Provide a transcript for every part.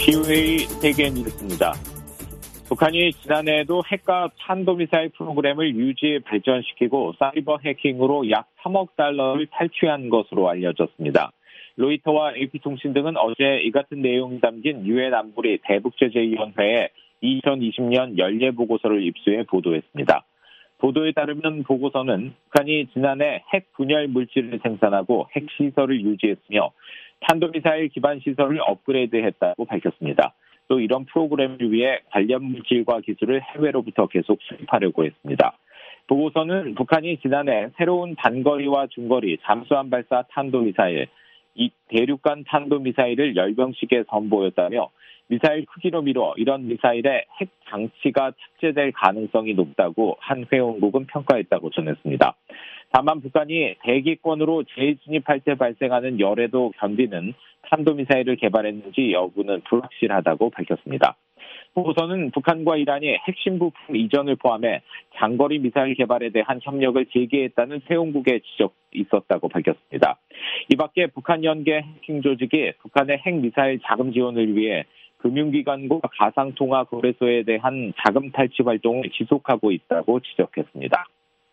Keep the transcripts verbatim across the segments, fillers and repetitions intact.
티오에이 세계 뉴스입니다. 북한이 지난해에도 핵과 탄도미사일 프로그램을 유지 발전시키고 사이버 해킹으로 약 삼억 달러를 탈취한 것으로 알려졌습니다. 로이터와 에이피통신 등은 어제 이 같은 내용이 담긴 유엔 안보리 대북제재위원회에 이천이십 년 연례보고서를 입수해 보도했습니다. 보도에 따르면 보고서는 북한이 지난해 핵 분열 물질을 생산하고 핵시설을 유지했으며 탄도미사일 기반 시설을 업그레이드했다고 밝혔습니다. 또 이런 프로그램을 위해 관련 물질과 기술을 해외로부터 계속 수입하려고 했습니다. 보고서는 북한이 지난해 새로운 단거리와 중거리 잠수함 발사 탄도미사일, 이 대륙간 탄도미사일을 열 병씩에 선보였다며 미사일 크기로 미뤄 이런 미사일에 핵 장치가 탑재될 가능성이 높다고 한 회원국은 평가했다고 전했습니다. 다만 북한이 대기권으로 재진입할 때 발생하는 열에도 견디는 탄도미사일을 개발했는지 여부는 불확실하다고 밝혔습니다. 보고서는 북한과 이란이 핵심 부품 이전을 포함해 장거리 미사일 개발에 대한 협력을 재개했다는 회원국의 지적이 있었다고 밝혔습니다. 이 밖에 북한 연계 해킹 조직이 북한의 핵미사일 자금 지원을 위해 금융기관과 가상통화 거래소에 대한 자금 탈취 활동을 지속하고 있다고 지적했습니다.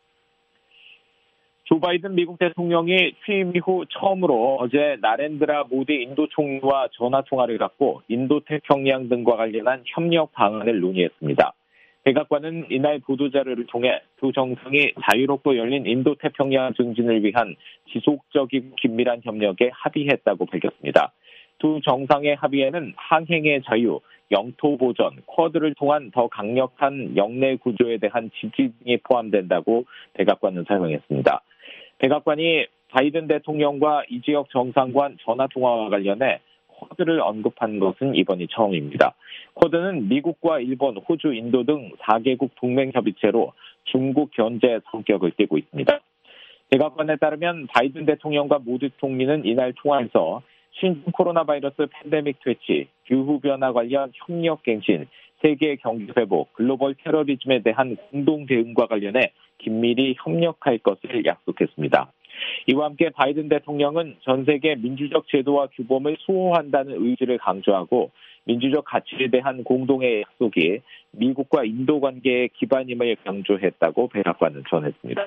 조 바이든 미국 대통령이 취임 이후 처음으로 어제 나렌드라 모디 인도 총리와 전화통화를 갖고 인도태평양 등과 관련한 협력 방안을 논의했습니다. 백악관은 이날 보도자료를 통해 두 정상이 자유롭고 열린 인도태평양 증진을 위한 지속적이고 긴밀한 협력에 합의했다고 밝혔습니다. 두 정상의 합의에는 항행의 자유, 영토 보전, 쿼드를 통한 더 강력한 영내 구조에 대한 지지 등이 포함된다고 백악관은 설명했습니다. 백악관이 바이든 대통령과 이 지역 정상간 전화통화와 관련해 쿼드를 언급한 것은 이번이 처음입니다. 쿼드는 미국과 일본, 호주, 인도 등 사 개국 동맹협의체로 중국 견제 성격을 띠고 있습니다. 백악관에 따르면 바이든 대통령과 모디 총리는 이날 통화에서 신종 코로나 바이러스 팬데믹 퇴치, 기후변화 관련 협력 갱신, 세계 경기 회복, 글로벌 테러리즘에 대한 공동 대응과 관련해 긴밀히 협력할 것을 약속했습니다. 이와 함께 바이든 대통령은 전 세계 민주적 제도와 규범을 수호한다는 의지를 강조하고 민주적 가치에 대한 공동의 약속이 미국과 인도 관계의 기반임을 강조했다고 백악관은 전했습니다.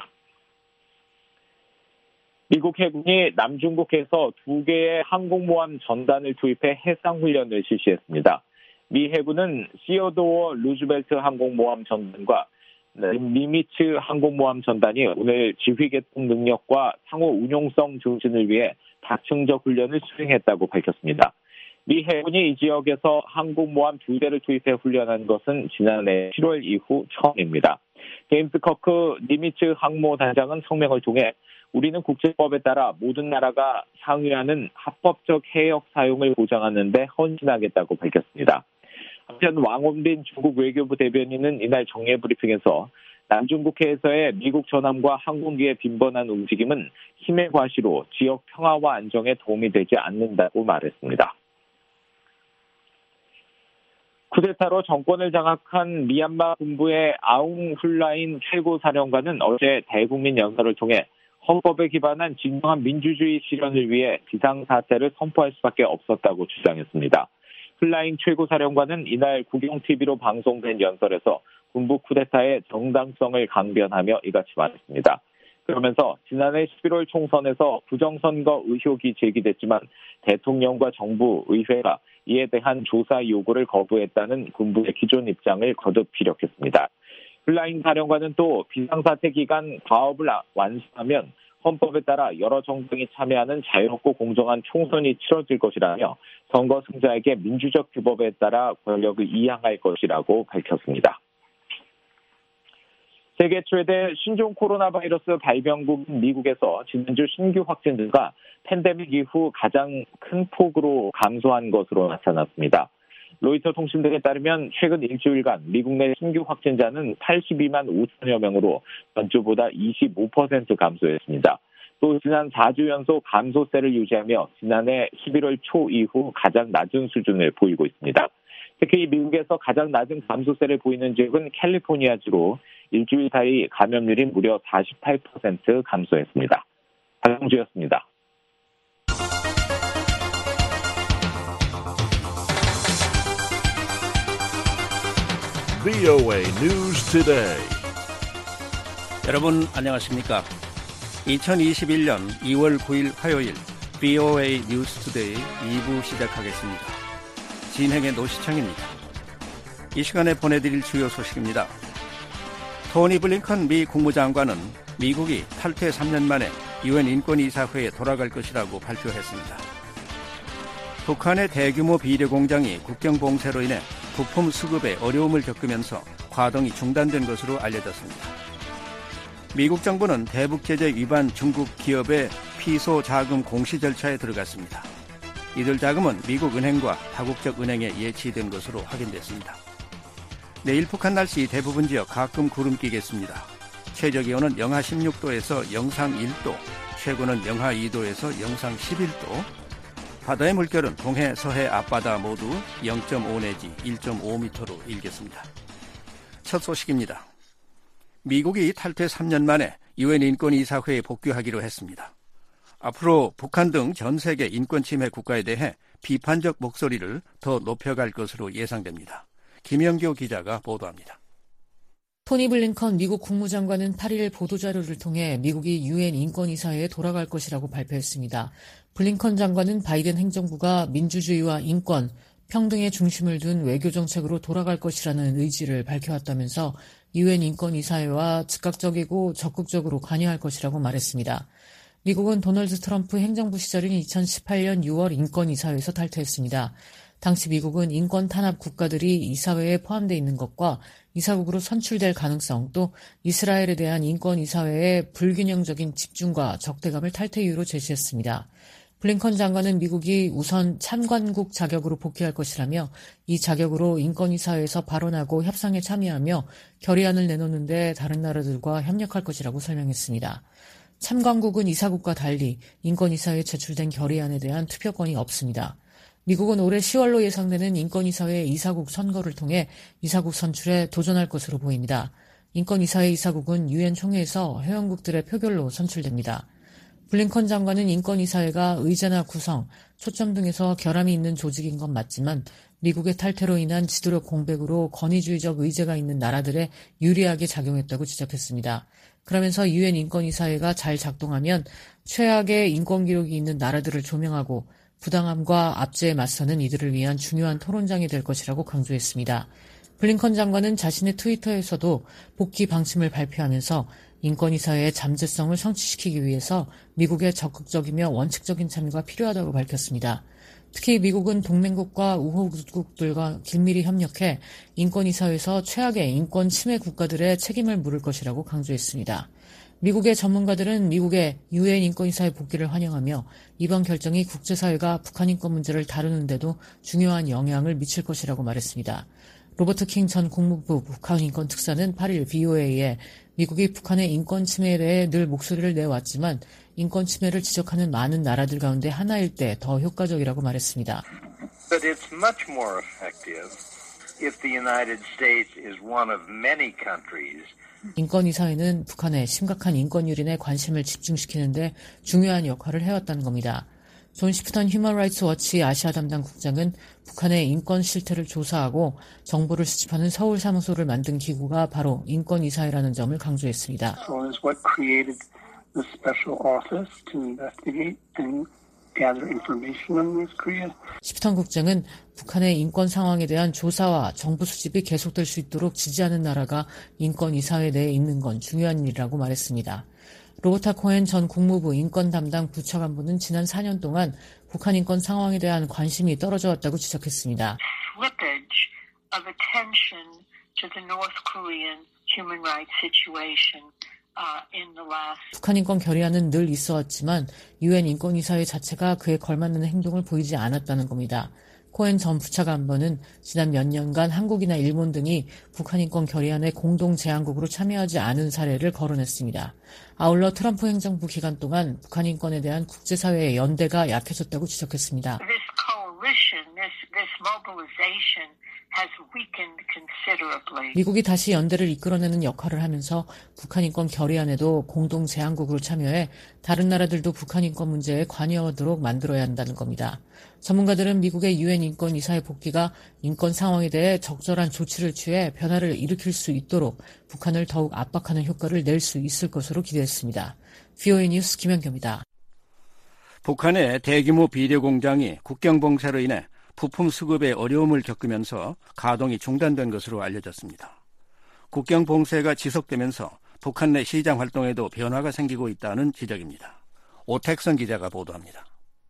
미국 해군이 남중국해에서 두 개의 항공모함 전단을 투입해 해상훈련을 실시했습니다. 미 해군은 시어도어 루즈벨트 항공모함 전단과 니미츠 항공모함 전단이 오늘 지휘계통 능력과 상호 운용성 증진을 위해 다층적 훈련을 수행했다고 밝혔습니다. 미 해군이 이 지역에서 항공모함 두 대를 투입해 훈련한 것은 지난해 칠월 이후 처음입니다. 제임스 커크 니미츠 항모단장은 성명을 통해 우리는 국제법에 따라 모든 나라가 상의하는 합법적 해역 사용을 보장하는 데 헌신하겠다고 밝혔습니다. 한편 왕원빈 중국 외교부 대변인은 이날 정례 브리핑에서 남중국해에서의 미국 전함과 항공기의 빈번한 움직임은 힘의 과시로 지역 평화와 안정에 도움이 되지 않는다고 말했습니다. 쿠데타로 정권을 장악한 미얀마 군부의 아웅 훌라인 최고사령관은 어제 대국민 연설을 통해 헌법에 기반한 진정한 민주주의 실현을 위해 비상사태를 선포할 수밖에 없었다고 주장했습니다. 훌라인 최고사령관은 이날 국영티비로 방송된 연설에서 군부 쿠데타의 정당성을 강변하며 이같이 말했습니다. 그러면서 지난해 십일월 총선에서 부정선거 의혹이 제기됐지만 대통령과 정부, 의회가 이에 대한 조사 요구를 거부했다는 군부의 기존 입장을 거듭 피력했습니다. 훌라인 사령관은 또 비상사태 기간 과업을 완수하면 헌법에 따라 여러 정당이 참여하는 자유롭고 공정한 총선이 치러질 것이라며 선거 승자에게 민주적 규범에 따라 권력을 이양할 것이라고 밝혔습니다. 세계 최대 신종 코로나 바이러스 발병국인 미국에서 지난주 신규 확진자가 팬데믹 이후 가장 큰 폭으로 감소한 것으로 나타났습니다. 로이터 통신 등에 따르면 최근 일주일간 미국 내 신규 확진자는 팔십이만 오천여 명으로 전주보다 이십오 퍼센트 감소했습니다. 또 지난 사 주 연속 감소세를 유지하며 지난해 십일월 초 이후 가장 낮은 수준을 보이고 있습니다. 특히 미국에서 가장 낮은 감소세를 보이는 지역은 캘리포니아주로 일주일 사이 감염률이 무려 사십팔 퍼센트 감소했습니다. 박영주였습니다. 브이오에이 News Today. 여러분 안녕하십니까? 이천이십일년 이월 구일 화요일 브이오에이 News Today 이 부 시작하겠습니다. 진행의 노시창입니다. 이 시간에 보내드릴 주요 소식입니다. 토니 블링컨 미 국무장관은 미국이 탈퇴 삼 년 만에 유엔 인권이사회에 돌아갈 것이라고 발표했습니다. 북한의 대규모 비료 공장이 국경 봉쇄로 인해 부품 수급에 어려움을 겪으면서 과동이 중단된 것으로 알려졌습니다. 미국 정부는 대북 제재 위반 중국 기업의 피소 자금 공시 절차에 들어갔습니다. 이들 자금은 미국 은행과 다국적 은행에 예치된 것으로 확인됐습니다. 내일 북한 날씨 대부분 지역 가끔 구름 끼겠습니다. 최저기온은 영하 십육 도에서 영상 일 도, 최고는 영하 이 도에서 영상 십일 도, 바다의 물결은 동해, 서해, 앞바다 모두 영 점 오 내지 일 점 오 미터로 일겠습니다. 첫 소식입니다. 미국이 탈퇴 삼 년 만에 유엔 인권이사회에 복귀하기로 했습니다. 앞으로 북한 등 전 세계 인권 침해 국가에 대해 비판적 목소리를 더 높여갈 것으로 예상됩니다. 김영교 기자가 보도합니다. 토니 블링컨 미국 국무장관은 팔일 보도자료를 통해 미국이 유엔 인권이사회에 돌아갈 것이라고 발표했습니다. 블링컨 장관은 바이든 행정부가 민주주의와 인권, 평등의 중심을 둔 외교정책으로 돌아갈 것이라는 의지를 밝혀왔다면서 유엔 인권이사회와 즉각적이고 적극적으로 관여할 것이라고 말했습니다. 미국은 도널드 트럼프 행정부 시절인 이천십팔년 유월 인권이사회에서 탈퇴했습니다. 당시 미국은 인권 탄압 국가들이 이사회에 포함되어 있는 것과 이사국으로 선출될 가능성, 또 이스라엘에 대한 인권이사회의 불균형적인 집중과 적대감을 탈퇴 이유로 제시했습니다. 블링컨 장관은 미국이 우선 참관국 자격으로 복귀할 것이라며 이 자격으로 인권이사회에서 발언하고 협상에 참여하며 결의안을 내놓는 데 다른 나라들과 협력할 것이라고 설명했습니다. 참관국은 이사국과 달리 인권이사회에 제출된 결의안에 대한 투표권이 없습니다. 미국은 올해 시월로 예상되는 인권이사회 이사국 선거를 통해 이사국 선출에 도전할 것으로 보입니다. 인권이사회 이사국은 유엔 총회에서 회원국들의 표결로 선출됩니다. 블링컨 장관은 인권이사회가 의제나 구성, 초점 등에서 결함이 있는 조직인 건 맞지만 미국의 탈퇴로 인한 지도력 공백으로 권위주의적 의제가 있는 나라들에 유리하게 작용했다고 지적했습니다. 그러면서 유엔 인권이사회가 잘 작동하면 최악의 인권 기록이 있는 나라들을 조명하고 부당함과 압제에 맞서는 이들을 위한 중요한 토론장이 될 것이라고 강조했습니다. 블링컨 장관은 자신의 트위터에서도 복귀 방침을 발표하면서 인권이사회의 잠재성을 성취시키기 위해서 미국의 적극적이며 원칙적인 참여가 필요하다고 밝혔습니다. 특히 미국은 동맹국과 우호국들과 긴밀히 협력해 인권이사회에서 최악의 인권 침해 국가들의 책임을 물을 것이라고 강조했습니다. 미국의 전문가들은 미국의 유엔 인권이사회 복귀를 환영하며 이번 결정이 국제사회가 북한 인권 문제를 다루는 데도 중요한 영향을 미칠 것이라고 말했습니다. 로버트 킹 전 국무부 북한 인권 특사는 팔일 브이오에이에 미국이 북한의 인권 침해에 대해 늘 목소리를 내왔지만 인권 침해를 지적하는 많은 나라들 가운데 하나일 때 더 효과적이라고 말했습니다. But it's much more effective if the United States is one of many countries. 인권이사회는 북한의 심각한 인권 유린에 관심을 집중시키는 데 중요한 역할을 해왔다는 겁니다. 존 시프턴 휴먼 라이츠 워치 아시아 담당 국장은 북한의 인권 실태를 조사하고 정보를 수집하는 서울 사무소를 만든 기구가 바로 인권이사회라는 점을 강조했습니다. So is what created the special office to investigate and gather information on North Korea. 시프턴 국장은 북한의 인권 상황에 대한 조사와 정보 수집이 계속될 수 있도록 지지하는 나라가 인권이사회 내에 있는 건 중요한 일이라고 말했습니다. 로버타 코엔 전 국무부 인권 담당 부차관보는 지난 사 년 동안 북한 인권 상황에 대한 관심이 떨어져 왔다고 지적했습니다. Slippage of attention to the North Korean human rights situation. 북한 인권 결의안은 늘 있어왔지만 유엔 인권이사회 자체가 그에 걸맞는 행동을 보이지 않았다는 겁니다. 코엔 전 부차관보는 지난 몇 년간 한국이나 일본 등이 북한 인권 결의안에 공동 제안국으로 참여하지 않은 사례를 거론했습니다. 아울러 트럼프 행정부 기간 동안 북한 인권에 대한 국제사회의 연대가 약해졌다고 지적했습니다. This coalition, this, this mobilization has weakened considerably. 미국이 다시 연대를 이끌어내는 역할을 하면서 북한 인권 결의안에도 공동 제안국으로 참여해 다른 나라들도 북한 인권 문제에 관여하도록 만들어야 한다는 겁니다. 전문가들은 미국의 유엔 인권 이사의 복귀가 인권 상황에 대해 적절한 조치를 취해 변화를 일으킬 수 있도록 북한을 더욱 압박하는 효과를 낼 수 있을 것으로 기대했습니다. 브이오에이 뉴스 김현경입니다. 북한의 대규모 비료 공장이 국경 봉쇄로 인해 부품 수급에 어려움을 겪으면서 가동이 중단된 것으로 알려졌습니다. 국경 봉쇄가 지속되면서 북한 내 시장 활동에도 변화가 생기고 있다는 지적입니다. 오택선 기자가 보도합니다.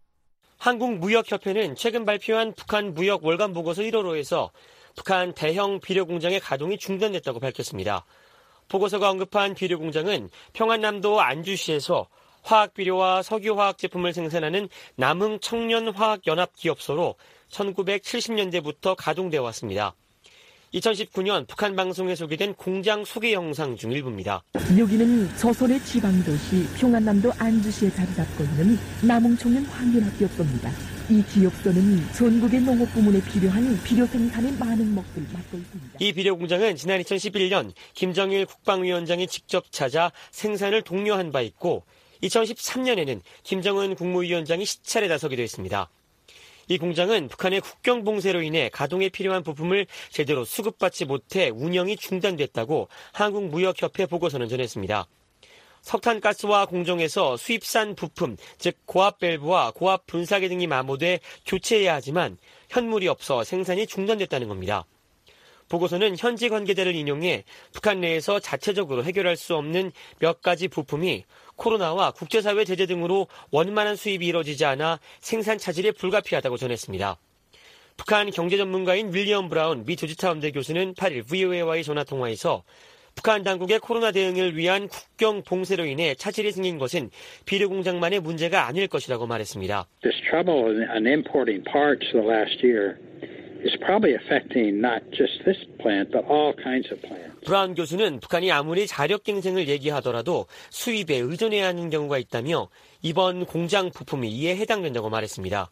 한국무역협회는 최근 발표한 북한 무역 월간 보고서 일 호로에서 북한 대형 비료 공장의 가동이 중단됐다고 밝혔습니다. 보고서가 언급한 비료 공장은 평안남도 안주시에서 화학비료와 석유화학 제품을 생산하는 남흥 청년화학연합기업소로 천구백칠십 년대부터 가동되어 왔습니다. 이천십구 년 북한 방송에 소개된 공장 소개 영상 중 일부입니다. 여기는 조선의 지방도시 평안남도 안주시에 자리 잡고 있는 남흥청년화학연합기업소입니다. 이 기업소는 전국의 농업 부문에 필요한 비료 생산의 많은 몫을 맡고 있습니다. 이 비료 공장은 지난 이천십일 년 김정일 국방위원장이 직접 찾아 생산을 독려한 바 있고 이천십삼 년에는 김정은 국무위원장이 시찰에 나서기도 했습니다. 이 공장은 북한의 국경 봉쇄로 인해 가동에 필요한 부품을 제대로 수급받지 못해 운영이 중단됐다고 한국무역협회 보고서는 전했습니다. 석탄가스와 공정에서 수입산 부품, 즉 고압 밸브와 고압 분사기 등이 마모돼 교체해야 하지만 현물이 없어 생산이 중단됐다는 겁니다. 보고서는 현지 관계자를 인용해 북한 내에서 자체적으로 해결할 수 없는 몇 가지 부품이 코로나와 국제사회 제재 등으로 원만한 수입이 이뤄지지 않아 생산 차질에 불가피하다고 전했습니다. 북한 경제 전문가인 윌리엄 브라운 미 조지타운대 교수는 팔 일 브이오에이와의 전화통화에서 북한 당국의 코로나 대응을 위한 국경 봉쇄로 인해 차질이 생긴 것은 비료 공장만의 문제가 아닐 것이라고 말했습니다. This trouble in importing parts the last year is probably affecting not just this plant but all kinds of plants. 브라운 교수는 북한이 아무리 자력 경쟁을 얘기하더라도 수입에 의존해야 하는 경우가 있다며 이번 공장 부품이 이에 해당된다고 말했습니다.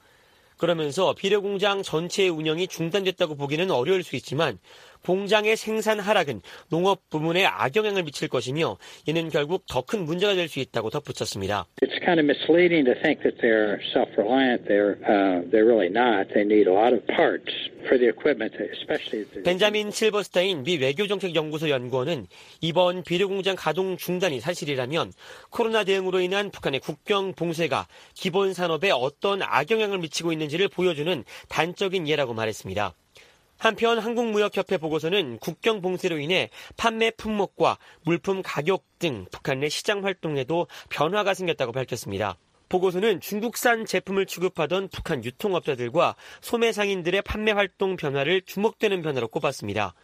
그러면서 비료 공장 전체의 운영이 중단됐다고 보기는 어려울 수 있지만 공장의 생산 하락은 농업 부문에 악영향을 미칠 것이며 이는 결국 더 큰 문제가 될 수 있다고 덧붙였습니다. It's kind of misleading to think that they're self-reliant. They're uh, they're really not. They need a lot of parts for the equipment, especially. The... 벤자민 실버스타인 미 외교정책연구소 연구원은 이번 비료 공장 가동 중단이 사실이라면 코로나 대응으로 인한 북한의 국경 봉쇄가 기본 산업에 어떤 악영향을 미치고 있는지를 보여주는 단적인 예라고 말했습니다. 한편 한국무역협회 보고서는 국경 봉쇄로 인해 판매 품목과 물품 가격 등 북한 내 시장 활동에도 변화가 생겼다고 밝혔습니다. 보고서는 중국산 제품을 취급하던 북한 유통업자들과 소매 상인들의 판매 활동 변화를 주목되는 변화로 꼽았습니다.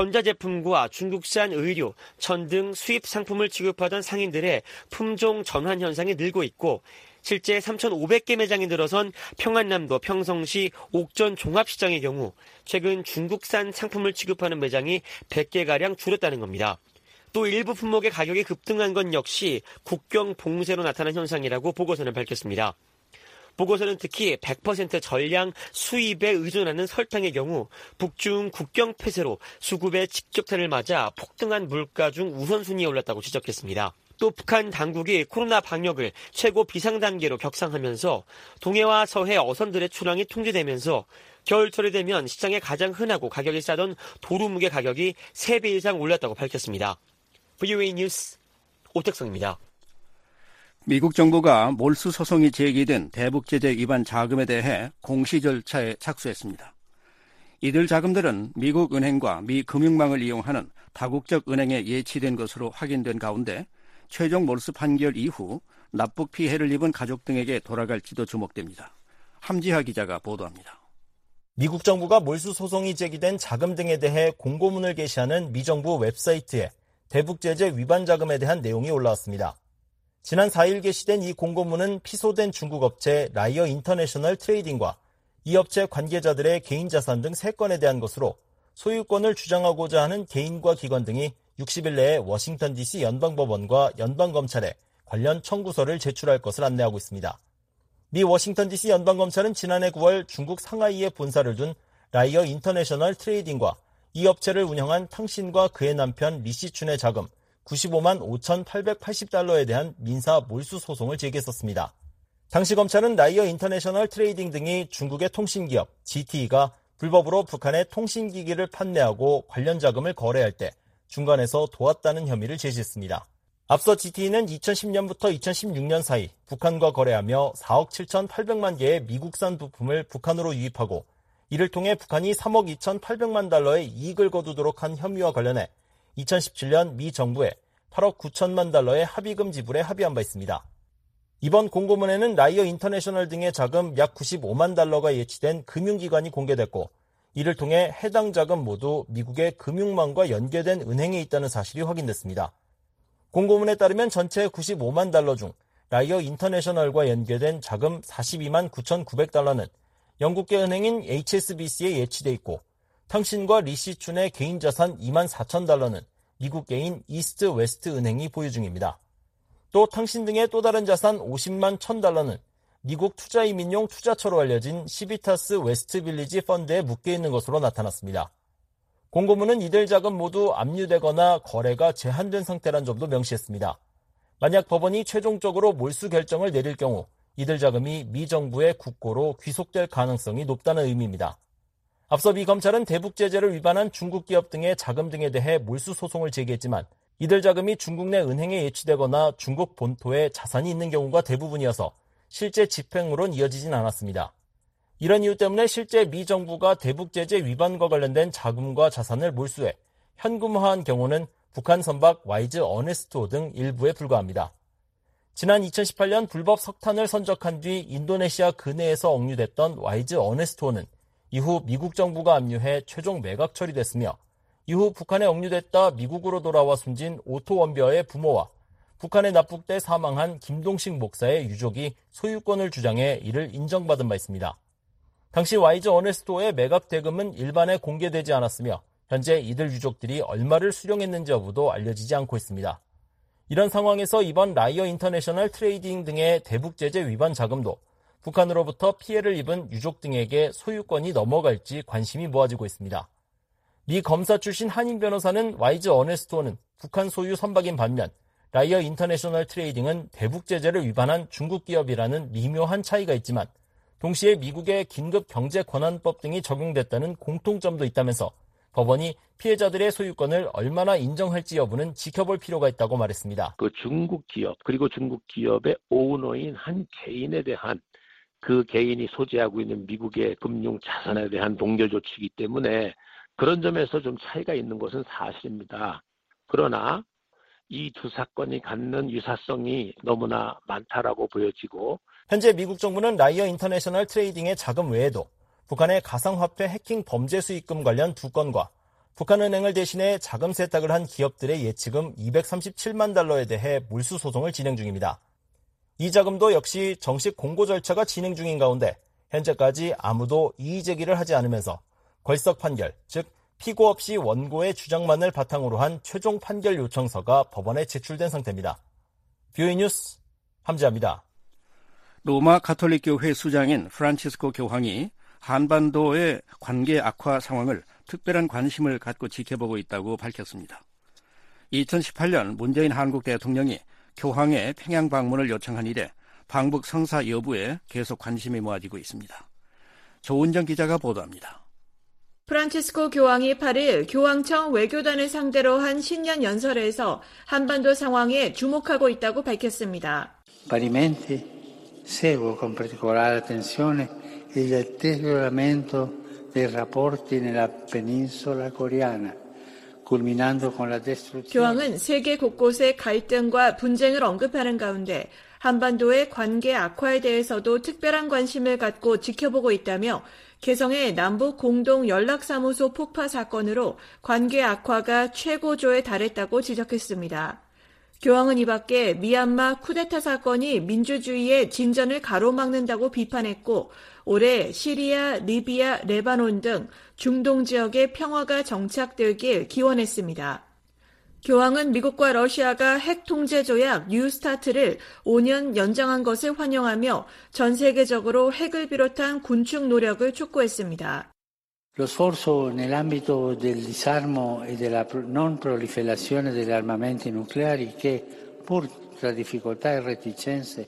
전자제품과 중국산 의류, 천 등 수입 상품을 취급하던 상인들의 품종 전환 현상이 늘고 있고 실제 삼천오백 개 매장이 늘어선 평안남도 평성시 옥전 종합시장의 경우 최근 중국산 상품을 취급하는 매장이 백 개가량 줄었다는 겁니다. 또 일부 품목의 가격이 급등한 건 역시 국경 봉쇄로 나타난 현상이라고 보고서는 밝혔습니다. 보고서는 특히 백 퍼센트 전량 수입에 의존하는 설탕의 경우 북중 국경 폐쇄로 수급의 직격탄을 맞아 폭등한 물가 중 우선순위에 올랐다고 지적했습니다. 또 북한 당국이 코로나 방역을 최고 비상단계로 격상하면서 동해와 서해 어선들의 출항이 통제되면서 겨울철이 되면 시장에 가장 흔하고 가격이 싸던 도루묵의 가격이 세 배 이상 올랐다고 밝혔습니다. 브이오에이 뉴스 오택성입니다. 미국 정부가 몰수 소송이 제기된 대북제재 위반 자금에 대해 공시 절차에 착수했습니다. 이들 자금들은 미국 은행과 미 금융망을 이용하는 다국적 은행에 예치된 것으로 확인된 가운데 최종 몰수 판결 이후 납북 피해를 입은 가족 등에게 돌아갈지도 주목됩니다. 함지하 기자가 보도합니다. 미국 정부가 몰수 소송이 제기된 자금 등에 대해 공고문을 게시하는 미정부 웹사이트에 대북제재 위반 자금에 대한 내용이 올라왔습니다. 지난 사 일 게시된 이 공고문은 피소된 중국 업체 라이어 인터내셔널 트레이딩과 이 업체 관계자들의 개인 자산 등 세 건에 대한 것으로 소유권을 주장하고자 하는 개인과 기관 등이 육십 일 내에 워싱턴 디씨 연방법원과 연방검찰에 관련 청구서를 제출할 것을 안내하고 있습니다. 미 워싱턴 디씨 연방검찰은 지난해 구월 중국 상하이에 본사를 둔 라이어 인터내셔널 트레이딩과 이 업체를 운영한 탕신과 그의 남편 리시춘의 자금 구십오만 오천팔백팔십 달러에 대한 민사 몰수 소송을 제기했었습니다. 당시 검찰은 라이어 인터내셔널 트레이딩 등이 중국의 통신기업 지티이가 불법으로 북한에 통신기기를 판매하고 관련 자금을 거래할 때 중간에서 도왔다는 혐의를 제시했습니다. 앞서 지티이는 이천십 년부터 이천십육 년 사이 북한과 거래하며 사억 칠천팔백만 개의 미국산 부품을 북한으로 유입하고 이를 통해 북한이 삼억 이천팔백만 달러의 이익을 거두도록 한 혐의와 관련해 이천십칠 년 미 정부에 팔억 구천만 달러의 합의금 지불에 합의한 바 있습니다. 이번 공고문에는 라이어 인터내셔널 등의 자금 약 구십오만 달러가 예치된 금융기관이 공개됐고 이를 통해 해당 자금 모두 미국의 금융망과 연계된 은행에 있다는 사실이 확인됐습니다. 공고문에 따르면 전체 구십오만 달러 중 라이어 인터내셔널과 연계된 자금 사십이만 구천구백 달러는 영국계 은행인 에이치에스비씨에 예치돼 있고 탕신과 리시춘의 개인 자산 이만 사천 달러는 미국계인 이스트 웨스트 은행이 보유 중입니다. 또 탕신 등의 또 다른 자산 오십만 천 달러는 미국 투자이민용 투자처로 알려진 시비타스 웨스트 빌리지 펀드에 묶여 있는 것으로 나타났습니다. 공고문은 이들 자금 모두 압류되거나 거래가 제한된 상태란 점도 명시했습니다. 만약 법원이 최종적으로 몰수 결정을 내릴 경우 이들 자금이 미 정부의 국고로 귀속될 가능성이 높다는 의미입니다. 앞서 미 검찰은 대북 제재를 위반한 중국 기업 등의 자금 등에 대해 몰수 소송을 제기했지만 이들 자금이 중국 내 은행에 예치되거나 중국 본토에 자산이 있는 경우가 대부분이어서 실제 집행으로는 이어지진 않았습니다. 이런 이유 때문에 실제 미 정부가 대북 제재 위반과 관련된 자금과 자산을 몰수해 현금화한 경우는 북한 선박 와이즈 어네스트호 등 일부에 불과합니다. 지난 이천십팔 년 불법 석탄을 선적한 뒤 인도네시아 근해에서 억류됐던 와이즈 어네스트호는 이후 미국 정부가 압류해 최종 매각 처리됐으며 이후 북한에 억류됐다 미국으로 돌아와 숨진 오토 원벼의 부모와 북한에 납북돼 사망한 김동식 목사의 유족이 소유권을 주장해 이를 인정받은 바 있습니다. 당시 와이즈 어네스트호의 매각 대금은 일반에 공개되지 않았으며 현재 이들 유족들이 얼마를 수령했는지 여부도 알려지지 않고 있습니다. 이런 상황에서 이번 라이어 인터내셔널 트레이딩 등의 대북 제재 위반 자금도 북한으로부터 피해를 입은 유족 등에게 소유권이 넘어갈지 관심이 모아지고 있습니다. 미 검사 출신 한인 변호사는 와이즈 어네스트호는 북한 소유 선박인 반면 라이어 인터내셔널 트레이딩은 대북 제재를 위반한 중국 기업이라는 미묘한 차이가 있지만 동시에 미국의 긴급 경제 권한법 등이 적용됐다는 공통점도 있다면서 법원이 피해자들의 소유권을 얼마나 인정할지 여부는 지켜볼 필요가 있다고 말했습니다. 그 중국 기업 그리고 중국 기업의 오너인 한 개인에 대한 그 개인이 소지하고 있는 미국의 금융 자산에 대한 동결 조치이기 때문에 그런 점에서 좀 차이가 있는 것은 사실입니다. 그러나 이 두 사건이 갖는 유사성이 너무나 많다라고 보여지고 현재 미국 정부는 라이어 인터내셔널 트레이딩의 자금 외에도 북한의 가상화폐 해킹 범죄 수익금 관련 두 건과 북한은행을 대신해 자금 세탁을 한 기업들의 예치금 이백삼십칠만 달러에 대해 몰수 소송을 진행 중입니다. 이 자금도 역시 정식 공고 절차가 진행 중인 가운데 현재까지 아무도 이의 제기를 하지 않으면서 걸석 판결, 즉 피고 없이 원고의 주장만을 바탕으로 한 최종 판결 요청서가 법원에 제출된 상태입니다. 뷰이 뉴스 함지아입니다. 로마 가톨릭교회 수장인 프란치스코 교황이 한반도의 관계 악화 상황을 특별한 관심을 갖고 지켜보고 있다고 밝혔습니다. 이천십팔 년 문재인 한국 대통령이 교황의 평양 방문을 요청한 이래 방북 성사 여부에 계속 관심이 모아지고 있습니다. 조은정 기자가 보도합니다. 프란치스코 교황이 팔 일 교황청 외교단을 상대로 한 신년 연설에서 한반도 상황에 주목하고 있다고 밝혔습니다. Parimenti seguo con particolare attenzione il deterioramento dei rapporti nella penisola coreana, culminando con la destruzione. 교황은 세계 곳곳의 갈등과 분쟁을 언급하는 가운데 한반도의 관계 악화에 대해서도 특별한 관심을 갖고 지켜보고 있다며 개성의 남북 공동 연락사무소 폭파 사건으로 관계 악화가 최고조에 달했다고 지적했습니다. 교황은 이 밖에 미얀마 쿠데타 사건이 민주주의의 진전을 가로막는다고 비판했고 올해 시리아, 리비아, 레바논 등 중동 지역의 평화가 정착되길 기원했습니다. 교황은 미국과 러시아가 핵 통제 조약 뉴스타트를 오 년 연장한 것을 환영하며 전 세계적으로 핵을 비롯한 군축 노력을 촉구했습니다. Lo sforzo nell'ambito del disarmo e della non proliferazione degli armamenti nucleari che, pur tra difficoltà e reticenze,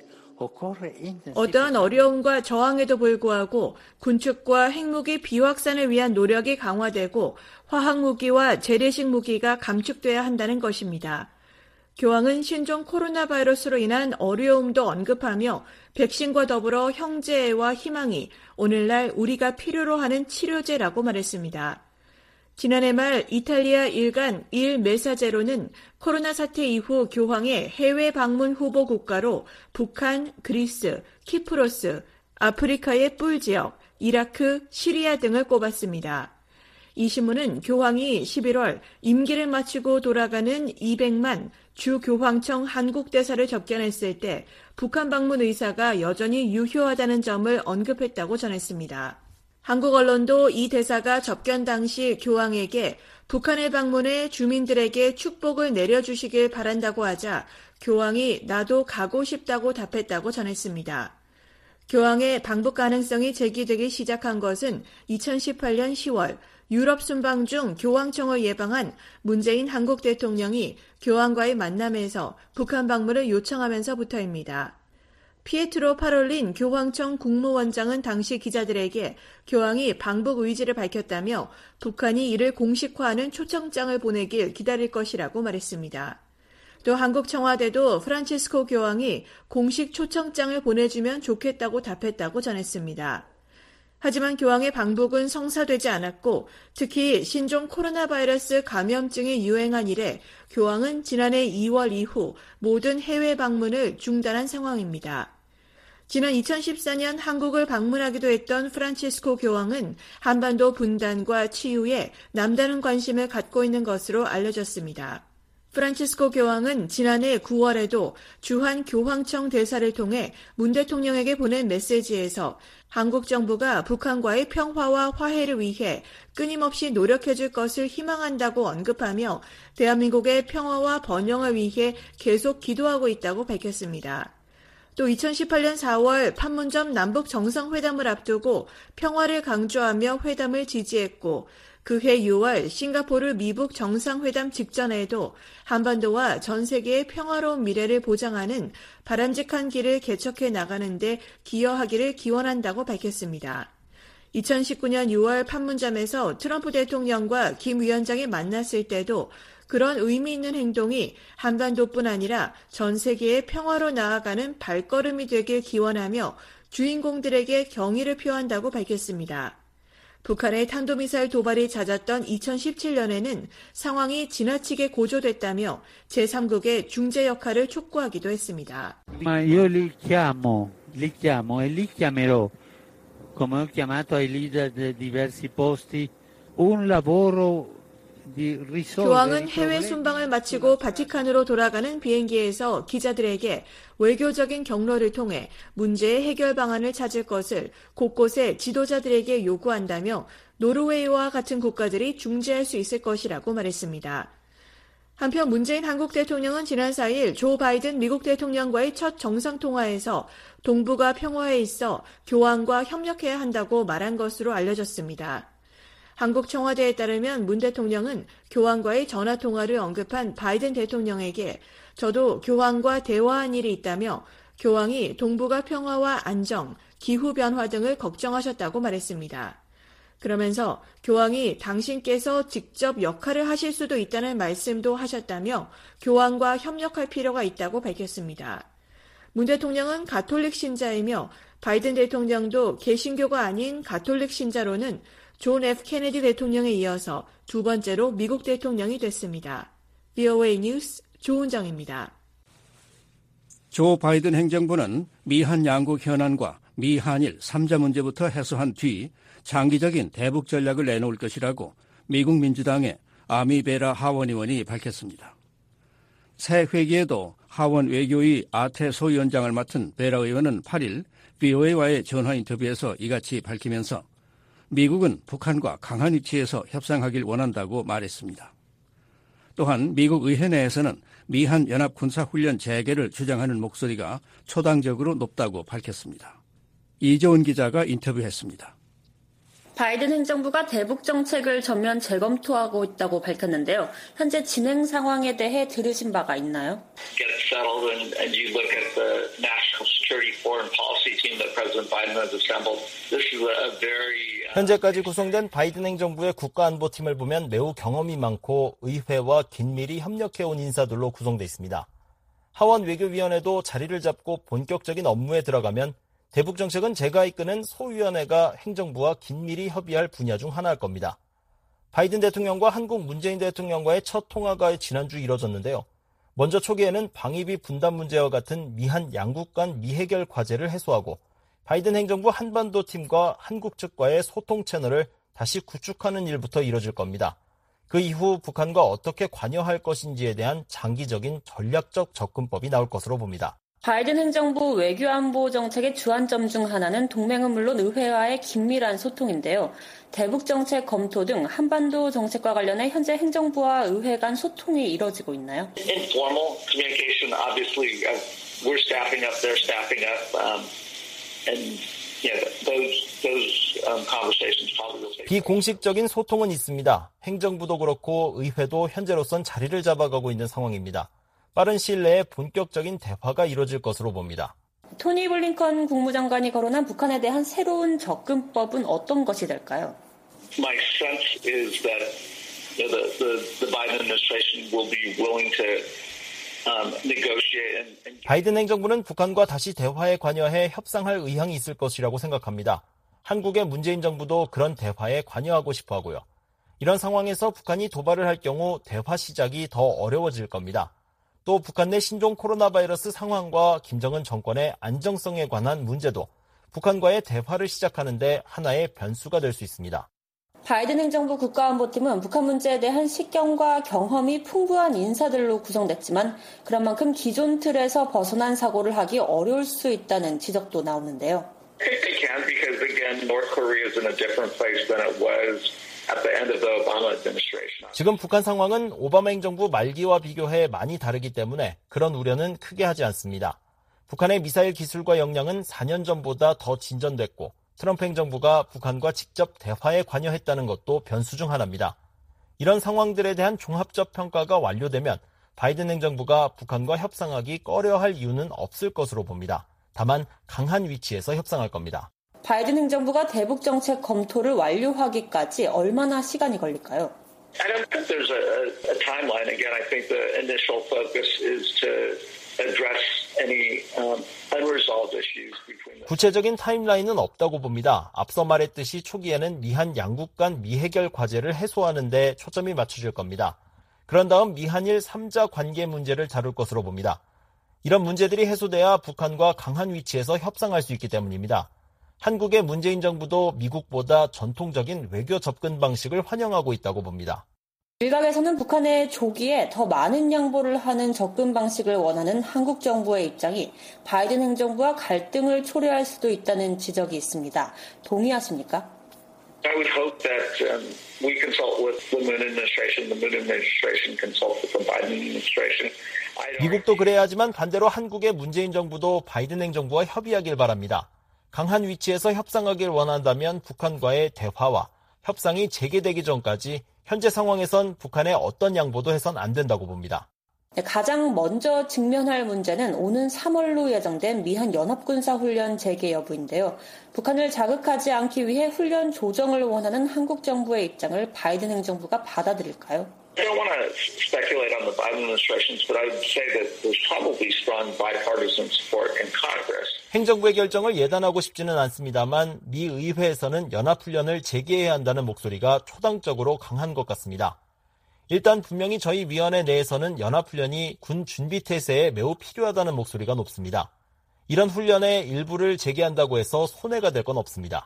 어떠한 어려움과 저항에도 불구하고 군축과 핵무기 비확산을 위한 노력이 강화되고 화학무기와 재래식 무기가 감축돼야 한다는 것입니다. 교황은 신종 코로나 바이러스로 인한 어려움도 언급하며 백신과 더불어 형제애와 희망이 오늘날 우리가 필요로 하는 치료제라고 말했습니다. 지난해 말 이탈리아 일간 일 메사제로는 코로나 사태 이후 교황의 해외 방문 후보 국가로 북한, 그리스, 키프로스, 아프리카의 뿔 지역, 이라크, 시리아 등을 꼽았습니다. 이 신문은 교황이 십일월 임기를 마치고 돌아가는 이백만 주 교황청 한국대사를 접견했을 때 북한 방문 의사가 여전히 유효하다는 점을 언급했다고 전했습니다. 한국 언론도 이 대사가 접견 당시 교황에게 북한을 방문해 주민들에게 축복을 내려주시길 바란다고 하자 교황이 나도 가고 싶다고 답했다고 전했습니다. 교황의 방북 가능성이 제기되기 시작한 것은 이천십팔년 시월 유럽 순방 중 교황청을 예방한 문재인 한국 대통령이 교황과의 만남에서 북한 방문을 요청하면서부터입니다. 피에트로 파롤린 교황청 국무원장은 당시 기자들에게 교황이 방북 의지를 밝혔다며 북한이 이를 공식화하는 초청장을 보내길 기다릴 것이라고 말했습니다. 또 한국 청와대도 프란치스코 교황이 공식 초청장을 보내주면 좋겠다고 답했다고 전했습니다. 하지만 교황의 방북은 성사되지 않았고 특히 신종 코로나 바이러스 감염증이 유행한 이래 교황은 지난해 이월 이후 모든 해외 방문을 중단한 상황입니다. 지난 이천십사년 한국을 방문하기도 했던 프란치스코 교황은 한반도 분단과 치유에 남다른 관심을 갖고 있는 것으로 알려졌습니다. 프란치스코 교황은 지난해 구월에도 주한 교황청 대사를 통해 문 대통령에게 보낸 메시지에서 한국 정부가 북한과의 평화와 화해를 위해 끊임없이 노력해줄 것을 희망한다고 언급하며 대한민국의 평화와 번영을 위해 계속 기도하고 있다고 밝혔습니다. 또 이천십팔년 사월 판문점 남북 정상회담을 앞두고 평화를 강조하며 회담을 지지했고 그해 유월 싱가포르 미북 정상회담 직전에도 한반도와 전 세계의 평화로운 미래를 보장하는 바람직한 길을 개척해 나가는 데 기여하기를 기원한다고 밝혔습니다. 이천십구년 유월 판문점에서 트럼프 대통령과 김 위원장이 만났을 때도 그런 의미 있는 행동이 한반도뿐 아니라 전 세계의 평화로 나아가는 발걸음이 되길 기원하며 주인공들에게 경의를 표한다고 밝혔습니다. 북한의 탄도미사일 도발이 잦았던 이천십칠년에는 상황이 지나치게 고조됐다며 제삼국의 중재 역할을 촉구하기도 했습니다. Io li chiamo, li chiamo e li chiamerò, come ho chiamato ai leader di diversi posti, un lavoro 교황은 해외 순방을 마치고 바티칸으로 돌아가는 비행기에서 기자들에게 외교적인 경로를 통해 문제의 해결 방안을 찾을 것을 곳곳에 지도자들에게 요구한다며 노르웨이와 같은 국가들이 중재할 수 있을 것이라고 말했습니다. 한편 문재인 한국 대통령은 지난 사일 조 바이든 미국 대통령과의 첫 정상통화에서 동북아 평화에 있어 교황과 협력해야 한다고 말한 것으로 알려졌습니다. 한국 청와대에 따르면 문 대통령은 교황과의 전화통화를 언급한 바이든 대통령에게 저도 교황과 대화한 일이 있다며 교황이 동북아 평화와 안정, 기후변화 등을 걱정하셨다고 말했습니다. 그러면서 교황이 당신께서 직접 역할을 하실 수도 있다는 말씀도 하셨다며 교황과 협력할 필요가 있다고 밝혔습니다. 문 대통령은 가톨릭 신자이며 바이든 대통령도 개신교가 아닌 가톨릭 신자로는 존 에프 케네디 대통령에 이어서 두 번째로 미국 대통령이 됐습니다. 브이오에이 뉴스 조은정입니다. 조 바이든 행정부는 미한 양국 현안과 미한일 삼자 문제부터 해소한 뒤 장기적인 대북 전략을 내놓을 것이라고 미국 민주당의 아미 베라 하원 의원이 밝혔습니다. 새 회기에도 하원 외교위 아태 소위원장을 맡은 베라 의원은 팔일 브이오에이와의 전화 인터뷰에서 이같이 밝히면서 미국은 북한과 강한 위치에서 협상하길 원한다고 말했습니다. 또한 미국 의회 내에서는 미한 연합 군사훈련 재개를 주장하는 목소리가 초당적으로 높다고 밝혔습니다. 이조은 기자가 인터뷰했습니다. 바이든 행정부가 대북 정책을 전면 재검토하고 있다고 밝혔는데요. 현재 진행 상황에 대해 들으신 바가 있나요? Get settled and, and you look at the national security foreign policy team that President Biden has assembled. This is a very 현재까지 구성된 바이든 행정부의 국가안보팀을 보면 매우 경험이 많고 의회와 긴밀히 협력해온 인사들로 구성돼 있습니다. 하원 외교위원회도 자리를 잡고 본격적인 업무에 들어가면 대북 정책은 제가 이끄는 소위원회가 행정부와 긴밀히 협의할 분야 중 하나일 겁니다. 바이든 대통령과 한국 문재인 대통령과의 첫 통화가 지난주 이뤄졌는데요. 먼저 초기에는 방위비 분담 문제와 같은 미한 양국 간 미해결 과제를 해소하고 바이든 행정부 한반도 팀과 한국 측과의 소통 채널을 다시 구축하는 일부터 이뤄질 겁니다. 그 이후 북한과 어떻게 관여할 것인지에 대한 장기적인 전략적 접근법이 나올 것으로 봅니다. 바이든 행정부 외교안보 정책의 주안점 중 하나는 동맹은 물론 의회와의 긴밀한 소통인데요. 대북 정책 검토 등 한반도 정책과 관련해 현재 행정부와 의회 간 소통이 이뤄지고 있나요? informal communication. Obviously, uh, we're staffing up, they're staffing up, um, and yeah, those those um, conversations probably will take. 비공식적인 소통은 있습니다. 행정부도 그렇고 의회도 현재로선 자리를 잡아가고 있는 상황입니다. 빠른 시일 내에 본격적인 대화가 이뤄질 것으로 봅니다. 토니 블링컨 국무장관이 거론한 북한에 대한 새로운 접근법은 어떤 것이 될까요? My sense is that you know, the, the the Biden administration will be willing to um, negotiate. And, and... 바이든 행정부는 북한과 다시 대화에 관여해 협상할 의향이 있을 것이라고 생각합니다. 한국의 문재인 정부도 그런 대화에 관여하고 싶어 하고요. 이런 상황에서 북한이 도발을 할 경우 대화 시작이 더 어려워질 겁니다. 또 북한 내 신종 코로나 바이러스 상황과 김정은 정권의 안정성에 관한 문제도 북한과의 대화를 시작하는 데 하나의 변수가 될 수 있습니다. 바이든 행정부 국가안보팀은 북한 문제에 대한 식견과 경험이 풍부한 인사들로 구성됐지만 그런 만큼 기존 틀에서 벗어난 사고를 하기 어려울 수 있다는 지적도 나오는데요. I think they can because again, North Korea is in a different place than it was. 지금 북한 상황은 오바마 행정부 말기와 비교해 많이 다르기 때문에 그런 우려는 크게 하지 않습니다. 북한의 미사일 기술과 역량은 사 년 전보다 더 진전됐고 트럼프 행정부가 북한과 직접 대화에 관여했다는 것도 변수 중 하나입니다. 이런 상황들에 대한 종합적 평가가 완료되면 바이든 행정부가 북한과 협상하기 꺼려할 이유는 없을 것으로 봅니다. 다만 강한 위치에서 협상할 겁니다. 바이든 행정부가 대북 정책 검토를 완료하기까지 얼마나 시간이 걸릴까요? I don't think there's a, a timeline. Again, I think the initial focus is to address any um, unresolved issues between them. 구체적인 타임라인은 없다고 봅니다. 앞서 말했듯이 초기에는 미한 양국 간 미해결 과제를 해소하는 데 초점이 맞춰질 겁니다. 그런 다음 미한일 삼자 관계 문제를 다룰 것으로 봅니다. 이런 문제들이 해소돼야 북한과 강한 위치에서 협상할 수 있기 때문입니다. 한국의 문재인 정부도 미국보다 전통적인 외교 접근 방식을 환영하고 있다고 봅니다. 일각에서는 북한의 조기에 더 많은 양보를 하는 접근 방식을 원하는 한국 정부의 입장이 바이든 행정부와 갈등을 초래할 수도 있다는 지적이 있습니다. 동의하십니까? I would hope that um, we consult with the Moon administration, the Moon administration consult with the Biden administration. 미국도 그래야 하지만 반대로 한국의 문재인 정부도 바이든 행정부와 협의하길 바랍니다. 강한 위치에서 협상하길 원한다면 북한과의 대화와 협상이 재개되기 전까지 현재 상황에선 북한에 어떤 양보도 해선 안 된다고 봅니다. 가장 먼저 직면할 문제는 오는 삼월로 예정된 미한 연합군사훈련 재개 여부인데요. 북한을 자극하지 않기 위해 훈련 조정을 원하는 한국 정부의 입장을 바이든 행정부가 받아들일까요? I don't want to speculate on the Biden administration, but I would say that there's probably strong bipartisan support in Congress. 행정부의 결정을 예단하고 싶지는 않습니다만 미 의회에서는 연합훈련을 재개해야 한다는 목소리가 초당적으로 강한 것 같습니다. 일단 분명히 저희 위원회 내에서는 연합훈련이 군 준비태세에 매우 필요하다는 목소리가 높습니다. 이런 훈련의 일부를 재개한다고 해서 손해가 될 건 없습니다.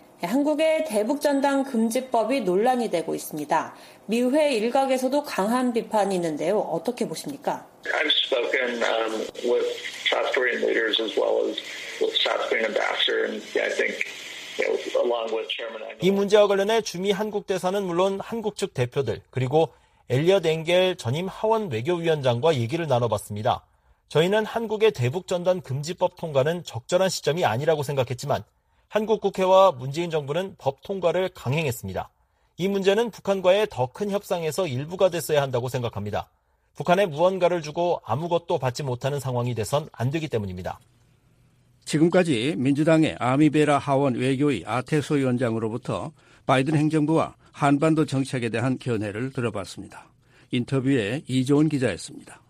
한국의 대북전단 금지법이 논란이 되고 있습니다. 미의회 일각에서도 강한 비판이 있는데요. 어떻게 보십니까? I've spoken um, with South Korean leaders as well as with South Korean ambassador, and I think, you know, along with Chairman Engel. 이 문제와 관련해 주미 한국 대사는 물론 한국 측 대표들 그리고 엘리엇 엥겔 전임 하원 외교위원장과 얘기를 나눠봤습니다. 저희는 한국의 대북전단 금지법 통과는 적절한 시점이 아니라고 생각했지만 한국 국회와 문재인 정부는 법 통과를 강행했습니다. 이 문제는 북한과의 더 큰 협상에서 일부가 됐어야 한다고 생각합니다. 북한에 무언가를 주고 아무것도 받지 못하는 상황이 돼선 안 되기 때문입니다. 지금까지 민주당의 아미베라 하원 외교위 아태소 위원장으로부터 바이든 행정부와 한반도 정책에 대한 견해를 들어봤습니다. 인터뷰에 이조은 기자였습니다.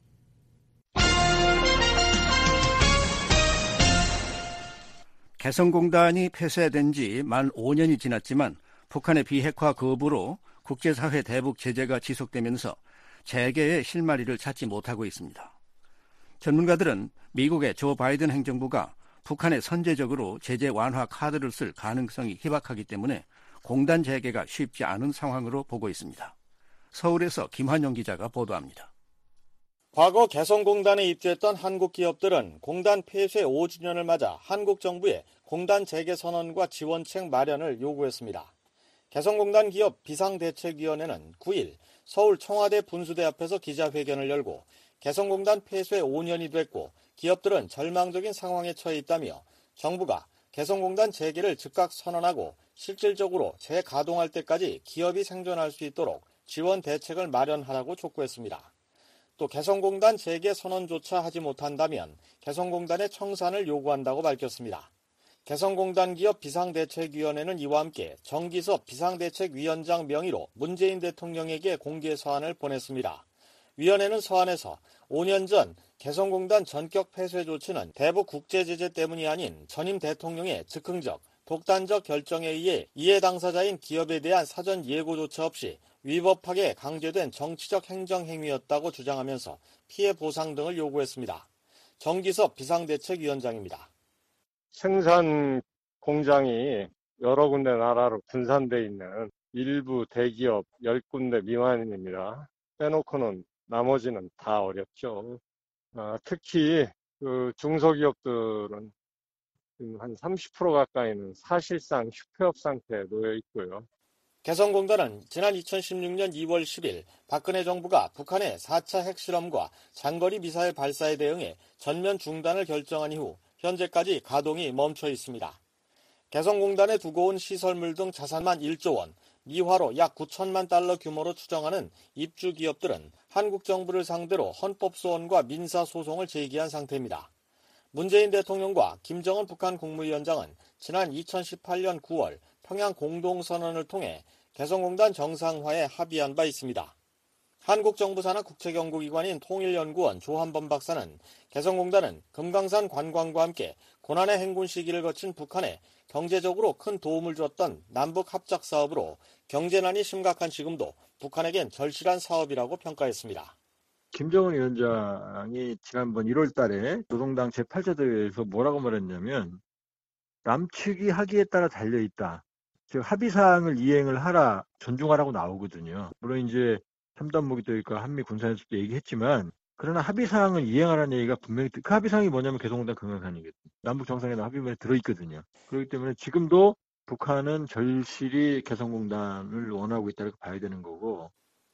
개성공단이 폐쇄된 지 만 오 년이 지났지만 북한의 비핵화 거부로 국제사회 대북 제재가 지속되면서 재개의 실마리를 찾지 못하고 있습니다. 전문가들은 미국의 조 바이든 행정부가 북한에 선제적으로 제재 완화 카드를 쓸 가능성이 희박하기 때문에 공단 재개가 쉽지 않은 상황으로 보고 있습니다. 서울에서 김환영 기자가 보도합니다. 과거 개성공단에 입주했던 한국 기업들은 공단 폐쇄 오 주년을 맞아 한국 정부에 공단 재개 선언과 지원책 마련을 요구했습니다. 개성공단 기업 비상대책위원회는 구 일 서울 청와대 분수대 앞에서 기자회견을 열고 개성공단 폐쇄 오 년이 됐고 기업들은 절망적인 상황에 처해 있다며 정부가 개성공단 재개를 즉각 선언하고 실질적으로 재가동할 때까지 기업이 생존할 수 있도록 지원 대책을 마련하라고 촉구했습니다. 또 개성공단 재개 선언조차 하지 못한다면 개성공단의 청산을 요구한다고 밝혔습니다. 개성공단 기업 비상대책위원회는 이와 함께 정기섭 비상대책위원장 명의로 문재인 대통령에게 공개 서한을 보냈습니다. 위원회는 서한에서 오 년 전 개성공단 전격 폐쇄 조치는 대북 국제제재 때문이 아닌 전임 대통령의 즉흥적, 독단적 결정에 의해 이해 당사자인 기업에 대한 사전 예고조차 없이 위법하게 강제된 정치적 행정행위였다고 주장하면서 피해 보상 등을 요구했습니다. 정기섭 비상대책위원장입니다. 생산 공장이 여러 군데 나라로 분산돼 있는 일부 대기업 열 군데 미만입니다. 빼놓고는 나머지는 다 어렵죠. 아, 특히 그 중소기업들은 한 삼십 퍼센트 가까이는 사실상 휴폐업 상태에 놓여 있고요. 개성공단은 지난 이천십육 년 이월 십일 박근혜 정부가 북한의 사 차 핵실험과 장거리 미사일 발사에 대응해 전면 중단을 결정한 이후 현재까지 가동이 멈춰 있습니다. 개성공단에 두고 온 시설물 등 자산만 일조 원, 미화로 약 구천만 달러 규모로 추정하는 입주 기업들은 한국 정부를 상대로 헌법소원과 민사소송을 제기한 상태입니다. 문재인 대통령과 김정은 북한 국무위원장은 지난 이천십팔 년 구월 평양 공동선언을 통해 개성공단 정상화에 합의한 바 있습니다. 한국 정부 산하 국책연구기관인 통일연구원 조한범 박사는 개성공단은 금강산 관광과 함께 고난의 행군 시기를 거친 북한에 경제적으로 큰 도움을 줬던 남북 합작 사업으로 경제난이 심각한 지금도 북한에겐 절실한 사업이라고 평가했습니다. 김정은 위원장이 지난번 일월 달에 노동당 제팔 차 대회에서 뭐라고 말했냐면 남측이 하기에 따라 달려있다. 즉 합의사항을 이행을 하라, 존중하라고 나오거든요. 물론 이제 삼단무기 도입과 한미 군사연습도 얘기했지만 그러나 합의사항을 이행하라는 얘기가 분명히 그 합의사항이 뭐냐면 개성공단 금강산이거든요. 남북 정상회담 합의문에 들어있거든요. 그렇기 때문에 지금도 북한은 절실히 개성공단을 원하고 있다고 봐야 되는 거고.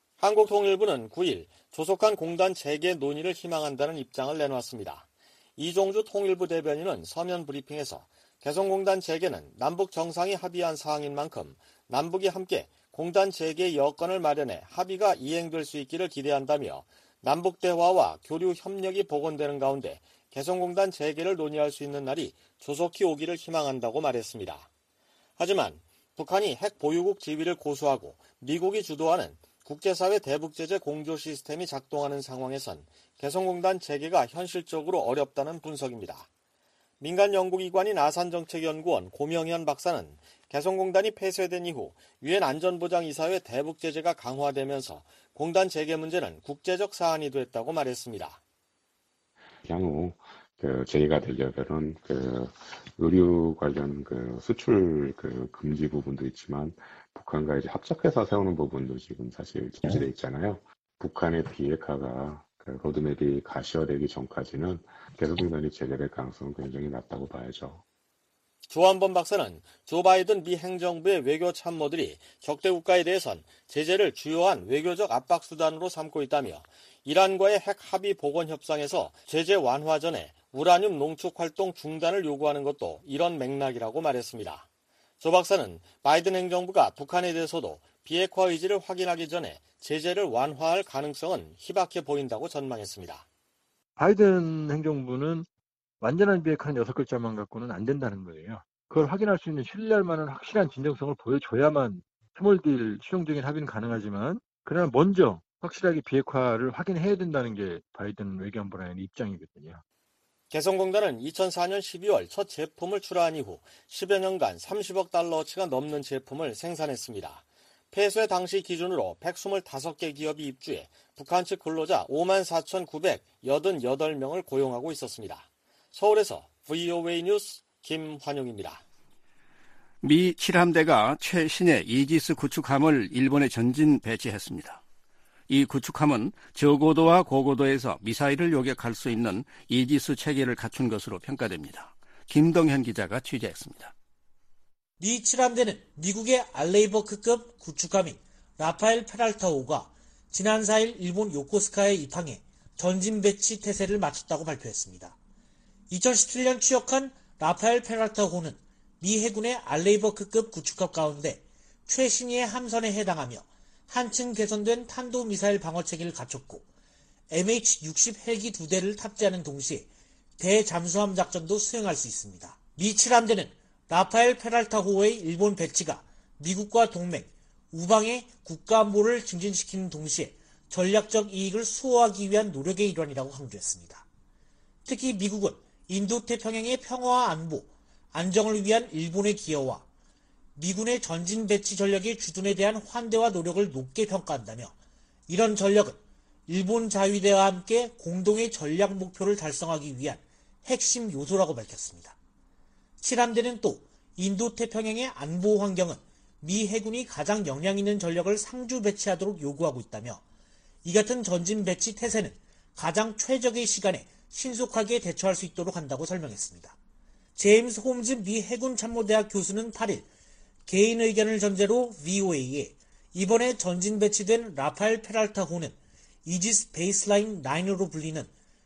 한국통일부는 구 일 조속한 공단 재개 논의를 희망한다는 입장을 내놓았습니다. 이종주 통일부 대변인은 서면 브리핑에서 개성공단 재개는 남북 정상이 합의한 사항인 만큼 남북이 함께 공단 재개 여건을 마련해 합의가 이행될 수 있기를 기대한다며 남북 대화와 교류 협력이 복원되는 가운데 개성공단 재개를 논의할 수 있는 날이 조속히 오기를 희망한다고 말했습니다. 하지만 북한이 핵 보유국 지위를 고수하고 미국이 주도하는 국제사회 대북제재 공조 시스템이 작동하는 상황에선 개성공단 재개가 현실적으로 어렵다는 분석입니다. 민간 연구기관인 아산정책연구원 고명현 박사는 개성공단이 폐쇄된 이후 유엔 안전보장이사회 대북제재가 강화되면서 공단 재개 문제는 국제적 사안이 됐다고 말했습니다. 향후 그 재개가 되려면은 그 의류 관련 그 수출 그 금지 부분도 있지만 북한과 이제 합작해서 세우는 부분도 지금 사실 금지돼 있잖아요. 북한의 비핵화가 그 로드맵이 가시화되기 전까지는 개성공단이 재개될 가능성은 굉장히 낮다고 봐야죠. 조한범 박사는 조 바이든 미 행정부의 외교 참모들이 적대 국가에 대해선 제재를 주요한 외교적 압박 수단으로 삼고 있다며 이란과의 핵 합의 복원 협상에서 제재 완화 전에 우라늄 농축 활동 중단을 요구하는 것도 이런 맥락이라고 말했습니다. 조 박사는 바이든 행정부가 북한에 대해서도 비핵화 의지를 확인하기 전에 제재를 완화할 가능성은 희박해 보인다고 전망했습니다. 바이든 행정부는 완전한 비핵화는 여섯 글자만 갖고는 안 된다는 거예요. 그걸 확인할 수 있는 신뢰할 만한 확실한 진정성을 보여줘야만 스몰딜 실용적인 합의는 가능하지만 그러나 먼저 확실하게 비핵화를 확인해야 된다는 게 바이든 외교안보라는 입장이거든요. 개성공단은 이천사 년 십이월 첫 제품을 출하한 이후 십여 년간 삼십억 달러어치가 넘는 제품을 생산했습니다. 폐쇄 당시 기준으로 백이십오 개 기업이 입주해 북한 측 근로자 오만 사천구백팔십팔 명을 고용하고 있었습니다. 서울에서 브이오에이 뉴스 김환용입니다. 미 칠 함대가 최신의 이지스 구축함을 일본에 전진 배치했습니다. 이 구축함은 저고도와 고고도에서 미사일을 요격할 수 있는 이지스 체계를 갖춘 것으로 평가됩니다. 김동현 기자가 취재했습니다. 미 칠 함대는 미국의 알레이버크급 구축함인 라파엘 페랄타호가 지난 사 일 일본 요코스카에 입항해 전진 배치 태세를 마쳤다고 발표했습니다. 이천십칠 년 취역한 라파엘 페랄타호는 미 해군의 알레이버크급 구축함 가운데 최신의 함선에 해당하며 한층 개선된 탄도미사일 방어체계를 갖췄고 엠에이치 육십 헬기 두 대를 탑재하는 동시에 대잠수함 작전도 수행할 수 있습니다. 미 칠 함대는 라파엘 페랄타호의 일본 배치가 미국과 동맹, 우방의 국가안보를 증진시키는 동시에 전략적 이익을 수호하기 위한 노력의 일환이라고 강조했습니다. 특히 미국은 인도태평양의 평화와 안보, 안정을 위한 일본의 기여와 미군의 전진 배치 전력의 주둔에 대한 환대와 노력을 높게 평가한다며 이런 전력은 일본 자위대와 함께 공동의 전략 목표를 달성하기 위한 핵심 요소라고 밝혔습니다. 칠 함대는 또 인도태평양의 안보 환경은 미 해군이 가장 역량 있는 전력을 상주 배치하도록 요구하고 있다며 이 같은 전진 배치 태세는 가장 최적의 시간에 신속하게 대처할 수 있도록 한다고 설명했습니다. 제임스 홈즈 미 해군 참모대학 교수는 팔 일 개인 의견을 전제로 브이오에이에 이번에 전진 배치된 라파엘 페랄타호는 이지스 베이스라인 구으로 불리는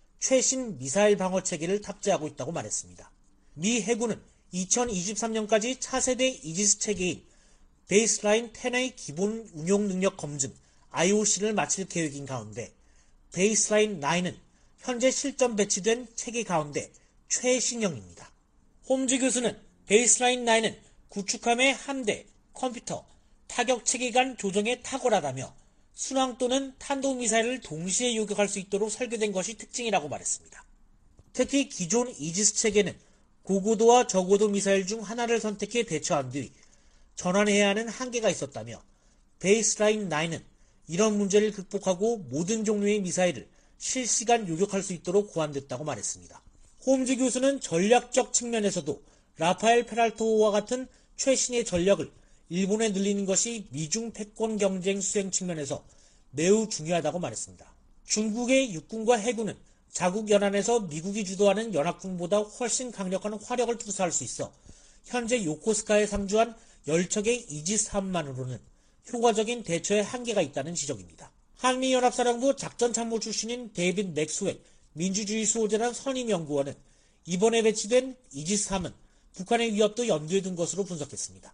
최신 미사일 방어 체계를 탑재하고 있다고 말했습니다. 미 해군은 이천이십삼 년까지 차세대 이지스 체계인 베이스라인 십의 기본 운용 능력 검증 아이오씨를 마칠 계획인 가운데 베이스라인 구는 현재 실전 배치된 체계 가운데 최신형입니다. 홈즈 교수는 베이스라인 구는 구축함의 함대, 컴퓨터, 타격체계 간 조정에 탁월하다며 순항 또는 탄도미사일을 동시에 요격할 수 있도록 설계된 것이 특징이라고 말했습니다. 특히 기존 이지스 체계는 고고도와 저고도 미사일 중 하나를 선택해 대처한 뒤 전환해야 하는 한계가 있었다며 베이스라인 구는 이런 문제를 극복하고 모든 종류의 미사일을 실시간 요격할 수 있도록 고안됐다고 말했습니다. 홈즈 교수는 전략적 측면에서도 라파엘 페랄타호와 같은 최신의 전력을 일본에 늘리는 것이 미중 패권 경쟁 수행 측면에서 매우 중요하다고 말했습니다. 중국의 육군과 해군은 자국 연안에서 미국이 주도하는 연합군보다 훨씬 강력한 화력을 투사할 수 있어 현재 요코스카에 상주한 열 척의 이지스함만으로는 효과적인 대처에 한계가 있다는 지적입니다. 한미연합사령부 작전참모 출신인 데이빗 맥스웰 민주주의 수호재단 선임연구원은 이번에 배치된 이지스함은 북한의 위협도 염두에 둔 것으로 분석했습니다.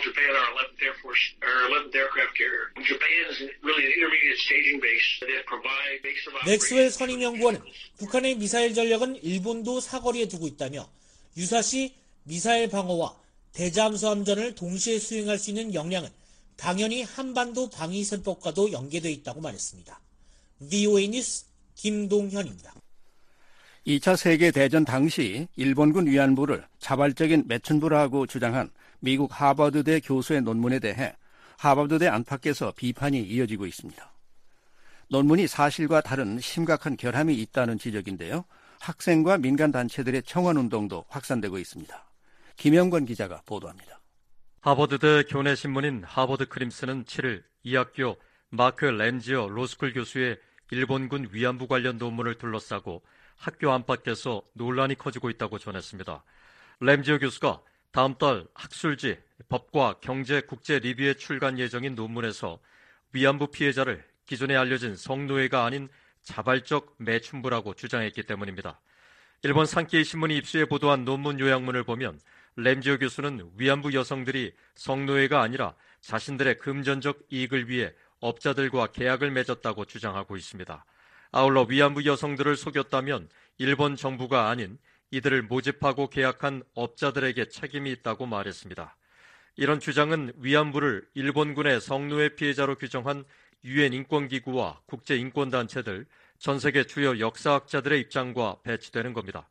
맥스웰 선임연구원은 북한의 미사일 전력은 일본도 사거리에 두고 있다며 유사시 미사일 방어와 대잠수함전을 동시에 수행할 수 있는 역량은 당연히 한반도 방위선법과도 연계되어 있다고 말했습니다. 브이오에이 뉴스 김동현입니다. 이 차 세계대전 당시 일본군 위안부를 자발적인 매춘부라고 주장한 미국 하버드대 교수의 논문에 대해 하버드대 안팎에서 비판이 이어지고 있습니다. 논문이 사실과 다른 심각한 결함이 있다는 지적인데요. 학생과 민간단체들의 청원운동도 확산되고 있습니다. 김영권 기자가 보도합니다. 하버드대 교내신문인 하버드 크림슨은 칠 일 이 학교 마크 램지어 로스쿨 교수의 일본군 위안부 관련 논문을 둘러싸고 학교 안팎에서 논란이 커지고 있다고 전했습니다. 램지어 교수가 다음 달 학술지 법과 경제 국제 리뷰에 출간 예정인 논문에서 위안부 피해자를 기존에 알려진 성노예가 아닌 자발적 매춘부라고 주장했기 때문입니다. 일본 산케이 신문이 입수해 보도한 논문 요약문을 보면 램지오 교수는 위안부 여성들이 성노예가 아니라 자신들의 금전적 이익을 위해 업자들과 계약을 맺었다고 주장하고 있습니다. 아울러 위안부 여성들을 속였다면 일본 정부가 아닌 이들을 모집하고 계약한 업자들에게 책임이 있다고 말했습니다. 이런 주장은 위안부를 일본군의 성노예 피해자로 규정한 유엔 인권기구와 국제인권단체들, 전 세계 주요 역사학자들의 입장과 배치되는 겁니다.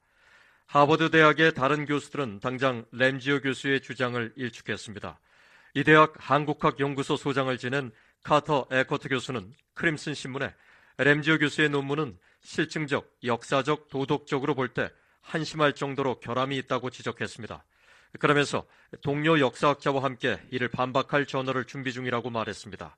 하버드 대학의 다른 교수들은 당장 램지오 교수의 주장을 일축했습니다. 이 대학 한국학 연구소 소장을 지낸 카터 에커트 교수는 크림슨 신문에 램지오 교수의 논문은 실증적, 역사적, 도덕적으로 볼 때 한심할 정도로 결함이 있다고 지적했습니다. 그러면서 동료 역사학자와 함께 이를 반박할 저널을 준비 중이라고 말했습니다.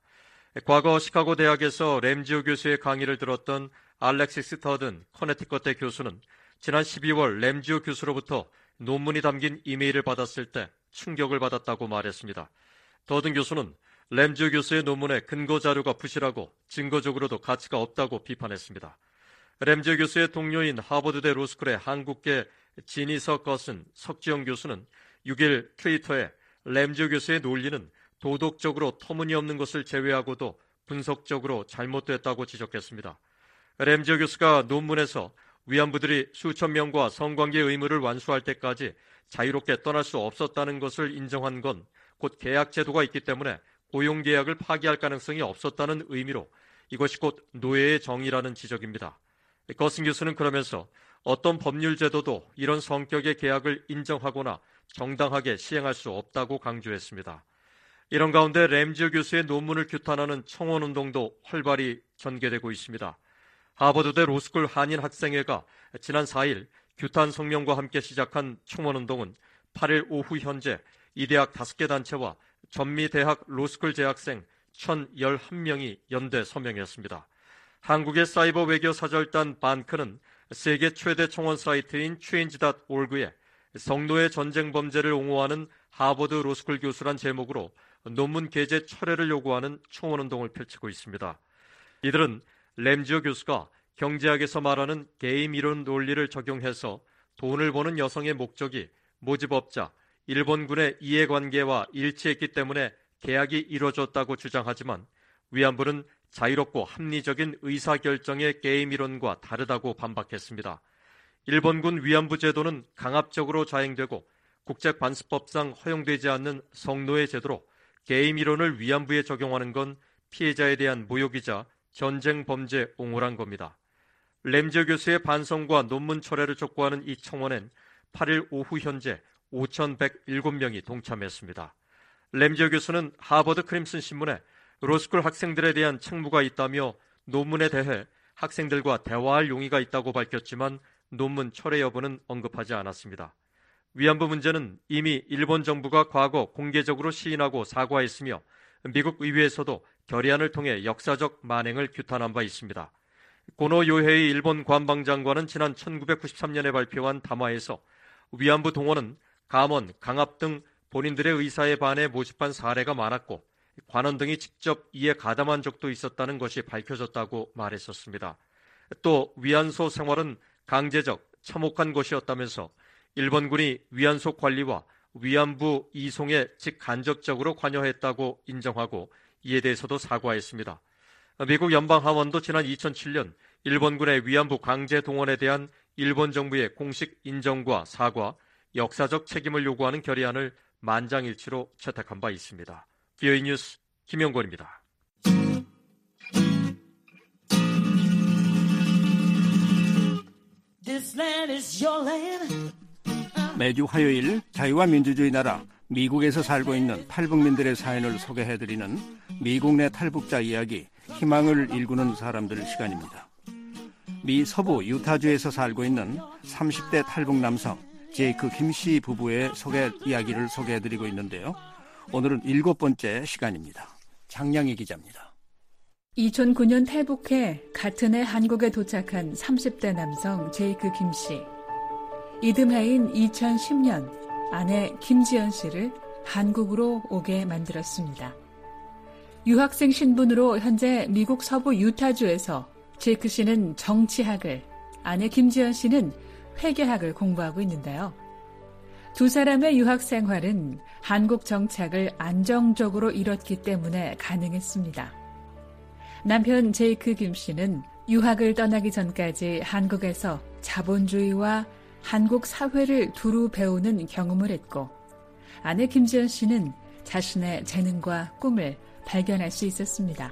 과거 시카고 대학에서 램지오 교수의 강의를 들었던 알렉시스 터든 커네티컷대 교수는 지난 십이월 램지오 교수로부터 논문이 담긴 이메일을 받았을 때 충격을 받았다고 말했습니다. 터든 교수는 램지오 교수의 논문에 근거 자료가 부실하고 증거적으로도 가치가 없다고 비판했습니다. 램지오 교수의 동료인 하버드대 로스쿨의 한국계 지니서 것은 석지영 교수는 육 일 트위터에 램지오 교수의 논리는 도덕적으로 터무니없는 것을 제외하고도 분석적으로 잘못됐다고 지적했습니다. 램지오 교수가 논문에서 위안부들이 수천 명과 성관계 의무를 완수할 때까지 자유롭게 떠날 수 없었다는 것을 인정한 건 곧 계약 제도가 있기 때문에 고용계약을 파기할 가능성이 없었다는 의미로 이것이 곧 노예의 정의라는 지적입니다. 거슨 교수는 그러면서 어떤 법률 제도도 이런 성격의 계약을 인정하거나 정당하게 시행할 수 없다고 강조했습니다. 이런 가운데 램지오 교수의 논문을 규탄하는 청원운동도 활발히 전개되고 있습니다. 하버드대 로스쿨 한인 학생회가 지난 사 일 규탄 성명과 함께 시작한 청원운동은 팔 일 오후 현재 이 대학 다섯 개 단체와 전미대학 로스쿨 재학생 천십일 명이 연대 서명했습니다. 한국의 사이버 외교 사절단 반크는 세계 최대 청원 사이트인 체인지 닷 오르그에 성노예 전쟁 범죄를 옹호하는 하버드 로스쿨 교수란 제목으로 논문 게재 철회를 요구하는 청원운동을 펼치고 있습니다. 이들은 램지오 교수가 경제학에서 말하는 게임 이론 논리를 적용해서 돈을 버는 여성의 목적이 모집업자, 일본군의 이해관계와 일치했기 때문에 계약이 이루어졌다고 주장하지만 위안부는 자유롭고 합리적인 의사결정의 게임 이론과 다르다고 반박했습니다. 일본군 위안부 제도는 강압적으로 자행되고 국제관습법상 허용되지 않는 성노예 제도로 게임 이론을 위안부에 적용하는 건 피해자에 대한 모욕이자 전쟁 범죄 옹호란 겁니다. 램지오 교수의 반성과 논문 철회를 촉구하는 이 청원엔 팔 일 오후 현재 오천백칠 명이 동참했습니다. 램지오 교수는 하버드 크림슨 신문에 로스쿨 학생들에 대한 책무가 있다며 논문에 대해 학생들과 대화할 용의가 있다고 밝혔지만 논문 철회 여부는 언급하지 않았습니다. 위안부 문제는 이미 일본 정부가 과거 공개적으로 시인하고 사과했으며 미국 의회에서도 결의안을 통해 역사적 만행을 규탄한 바 있습니다. 고노 요헤이 일본 관방장관은 지난 천구백구십삼 년에 발표한 담화에서 위안부 동원은 감원, 강압 등 본인들의 의사에 반해 모집한 사례가 많았고 관원 등이 직접 이에 가담한 적도 있었다는 것이 밝혀졌다고 말했었습니다. 또 위안소 생활은 강제적, 참혹한 것이었다면서 일본군이 위안소 관리와 위안부 이송에 직간접적으로 관여했다고 인정하고 이에 대해서도 사과했습니다. 미국 연방하원도 지난 이천칠 년 일본군의 위안부 강제 동원에 대한 일본 정부의 공식 인정과 사과, 역사적 책임을 요구하는 결의안을 만장일치로 채택한 바 있습니다. 비오이 뉴스 김영권입니다. 매주 화요일 자유와 민주주의 나라 미국에서 살고 있는 탈북민들의 사연을 소개해드리는 미국 내 탈북자 이야기, 희망을 일구는 사람들 시간입니다. 미 서부 유타주에서 살고 있는 삼십 대 탈북 남성 제이크 김씨 부부의 소개 이야기를 소개해드리고 있는데요. 오늘은 일곱 번째 시간입니다. 장량희 기자입니다. 이천구 년 탈북해 같은 해 한국에 도착한 삼십 대 남성 제이크 김씨. 이듬해인 이천십 년 아내 김지연 씨를 한국으로 오게 만들었습니다. 유학생 신분으로 현재 미국 서부 유타주에서 제이크 씨는 정치학을, 아내 김지연 씨는 회계학을 공부하고 있는데요. 두 사람의 유학 생활은 한국 정착을 안정적으로 이뤘기 때문에 가능했습니다. 남편 제이크 김 씨는 유학을 떠나기 전까지 한국에서 자본주의와 한국 사회를 두루 배우는 경험을 했고, 아내 김지연 씨는 자신의 재능과 꿈을 발견할 수 있었습니다.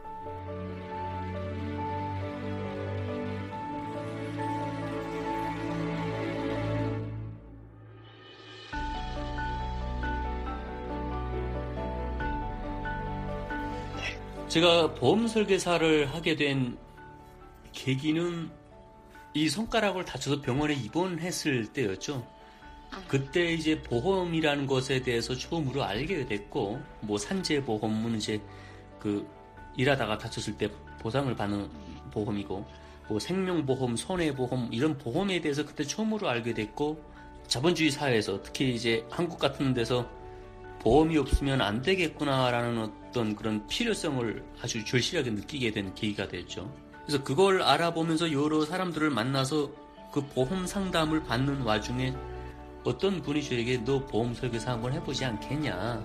제가 보험 설계사를 하게 된 계기는 이 손가락을 다쳐서 병원에 입원했을 때였죠. 그때 이제 보험이라는 것에 대해서 처음으로 알게 됐고, 뭐 산재보험은 이제 그 일하다가 다쳤을 때 보상을 받는 보험이고, 뭐 생명보험, 손해보험 이런 보험에 대해서 그때 처음으로 알게 됐고, 자본주의 사회에서 특히 이제 한국 같은 데서 보험이 없으면 안 되겠구나라는 어떤 그런 필요성을 아주 절실하게 느끼게 된 계기가 됐죠. 그래서 그걸 알아보면서 여러 사람들을 만나서 그 보험 상담을 받는 와중에 어떤 분이 저에게 너 보험 설계사 한번 해보지 않겠냐.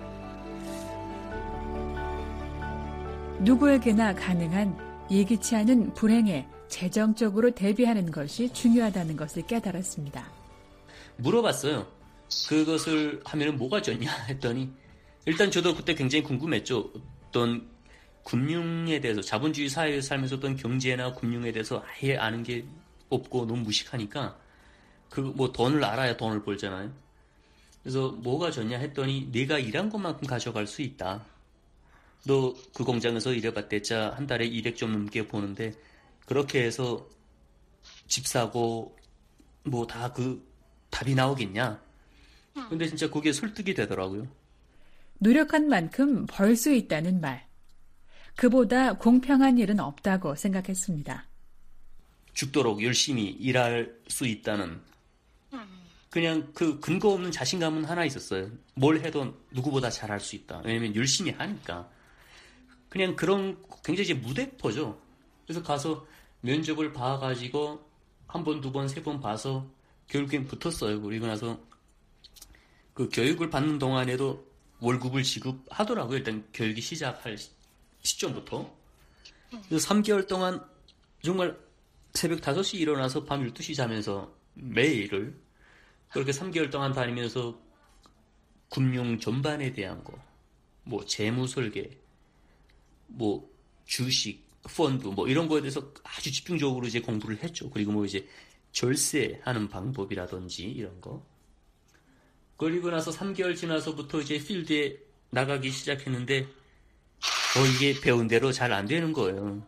누구에게나 가능한 예기치 않은 불행에 재정적으로 대비하는 것이 중요하다는 것을 깨달았습니다. 물어봤어요. 그것을 하면 뭐가 좋냐 했더니, 일단 저도 그때 굉장히 궁금했죠. 어떤 금융에 대해서, 자본주의 사회에서 살면서 어떤 경제나 금융에 대해서 아예 아는 게 없고 너무 무식하니까 그 뭐 돈을 알아야 돈을 벌잖아요. 그래서 뭐가 좋냐 했더니, 내가 일한 것만큼 가져갈 수 있다. 너 그 공장에서 일해봤댔자 한 달에 이백 점 넘게 버는데 그렇게 해서 집 사고 뭐 다 그 답이 나오겠냐. 근데 진짜 그게 설득이 되더라고요. 노력한 만큼 벌 수 있다는 말. 그보다 공평한 일은 없다고 생각했습니다. 죽도록 열심히 일할 수 있다는, 그냥 그 근거 없는 자신감은 하나 있었어요. 뭘 해도 누구보다 잘할 수 있다. 왜냐면 열심히 하니까. 그냥 그런 굉장히 이제 무대포죠. 그래서 가서 면접을 봐가지고 한 번, 두 번, 세 번 봐서 결국엔 붙었어요. 그리고 나서 그 교육을 받는 동안에도 월급을 지급하더라고요. 일단 교육이 시작할 시점부터. 그래서 삼 개월 동안 정말 새벽 다섯 시 일어나서 밤 열두 시 자면서 매일을 그렇게 삼 개월 동안 다니면서 금융 전반에 대한 거, 뭐 재무 설계, 뭐 주식, 펀드 뭐 이런 거에 대해서 아주 집중적으로 이제 공부를 했죠. 그리고 뭐 이제 절세하는 방법이라든지 이런 거. 그리고 나서 삼 개월 지나서부터 이제 필드에 나가기 시작했는데, 어, 이게 배운 대로 잘 안 되는 거예요.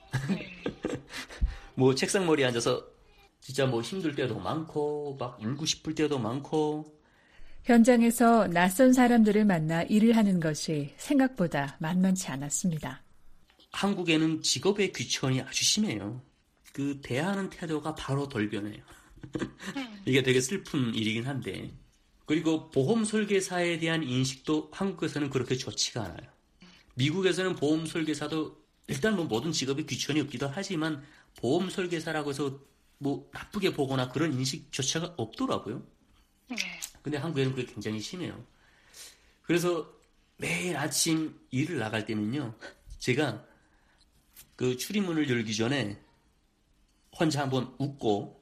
뭐 책상머리에 앉아서 진짜 뭐 힘들 때도 많고, 막 울고 싶을 때도 많고. 현장에서 낯선 사람들을 만나 일을 하는 것이 생각보다 만만치 않았습니다. 한국에는 직업의 귀천이 아주 심해요. 그 대하는 태도가 바로 돌변해요. 이게 되게 슬픈 일이긴 한데. 그리고 보험 설계사에 대한 인식도 한국에서는 그렇게 좋지가 않아요. 미국에서는 보험 설계사도 일단 뭐 모든 직업에 귀천이 없기도 하지만 보험 설계사라고 해서 뭐 나쁘게 보거나 그런 인식조차가 없더라고요. 근데 한국에는 그게 굉장히 심해요. 그래서 매일 아침 일을 나갈 때는요, 제가 그 출입문을 열기 전에 혼자 한번 웃고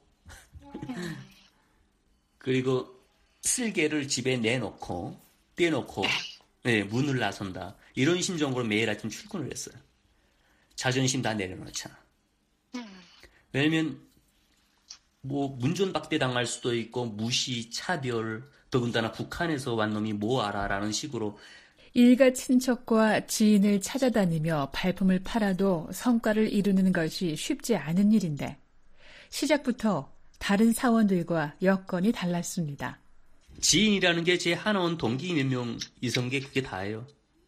그리고 쓸개를 집에 내놓고 떼놓고 네, 문을 나선다. 이런 심정으로 매일 아침 출근을 했어요. 자존심 다 내려놓자. 왜냐면 뭐 문전박대 당할 수도 있고 무시, 차별, 더군다나 북한에서 완 놈이 뭐 알아라는 식으로 일가 친척과 지인을 찾아다니며 발품을 팔아도 성과를 이루는 것이 쉽지 않은 일인데 시작부터 다른 사원들과 여건이 달랐습니다. 지인이라는 게 제 하나원 동기 몇 명 이성 게 그게 다예요.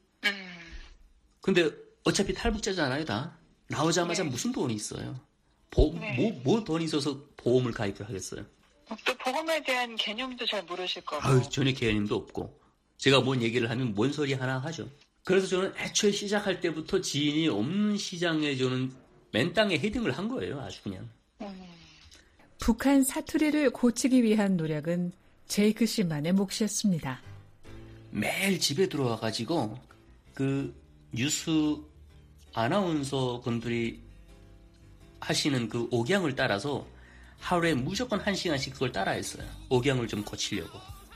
근데 어차피 탈북자잖아요, 다. 나오자마자 네. 무슨 돈이 있어요. 보, 네. 뭐, 뭐 돈이 있어서 보험을 가입을 하겠어요. 또 보험에 대한 개념도 잘 모르실 거고. 아유, 전혀 개념도 없고. 제가 뭔 얘기를 하면 뭔 소리 하나 하죠. 그래서 저는 애초에 시작할 때부터 지인이 없는 시장에 저는 맨 땅에 헤딩을 한 거예요, 아주 그냥. 음. 북한 사투리를 고치기 위한 노력은 제이크 씨만의 몫이었습니다. 매일 집에 들어와가지고 그 뉴스 아나운서 분들이 하시는 그 억양을 따라서 하루에 무조건 한 시간씩 그걸 따라했어요. 억양을 좀 고치려고.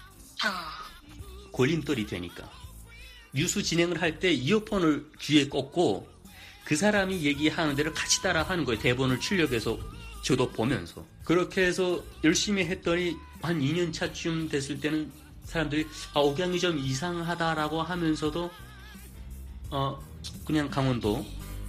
걸림돌이 되니까. 뉴스 진행을 할 때 이어폰을 귀에 꽂고 그 사람이 얘기하는 대로 같이 따라하는 거예요. 대본을 출력해서 저도 보면서. 그렇게 해서 열심히 했더니 한 이 년 차쯤 됐을 때는 사람들이 아, 억양이 좀 이상하다라고 하면서도 어 그냥 강원도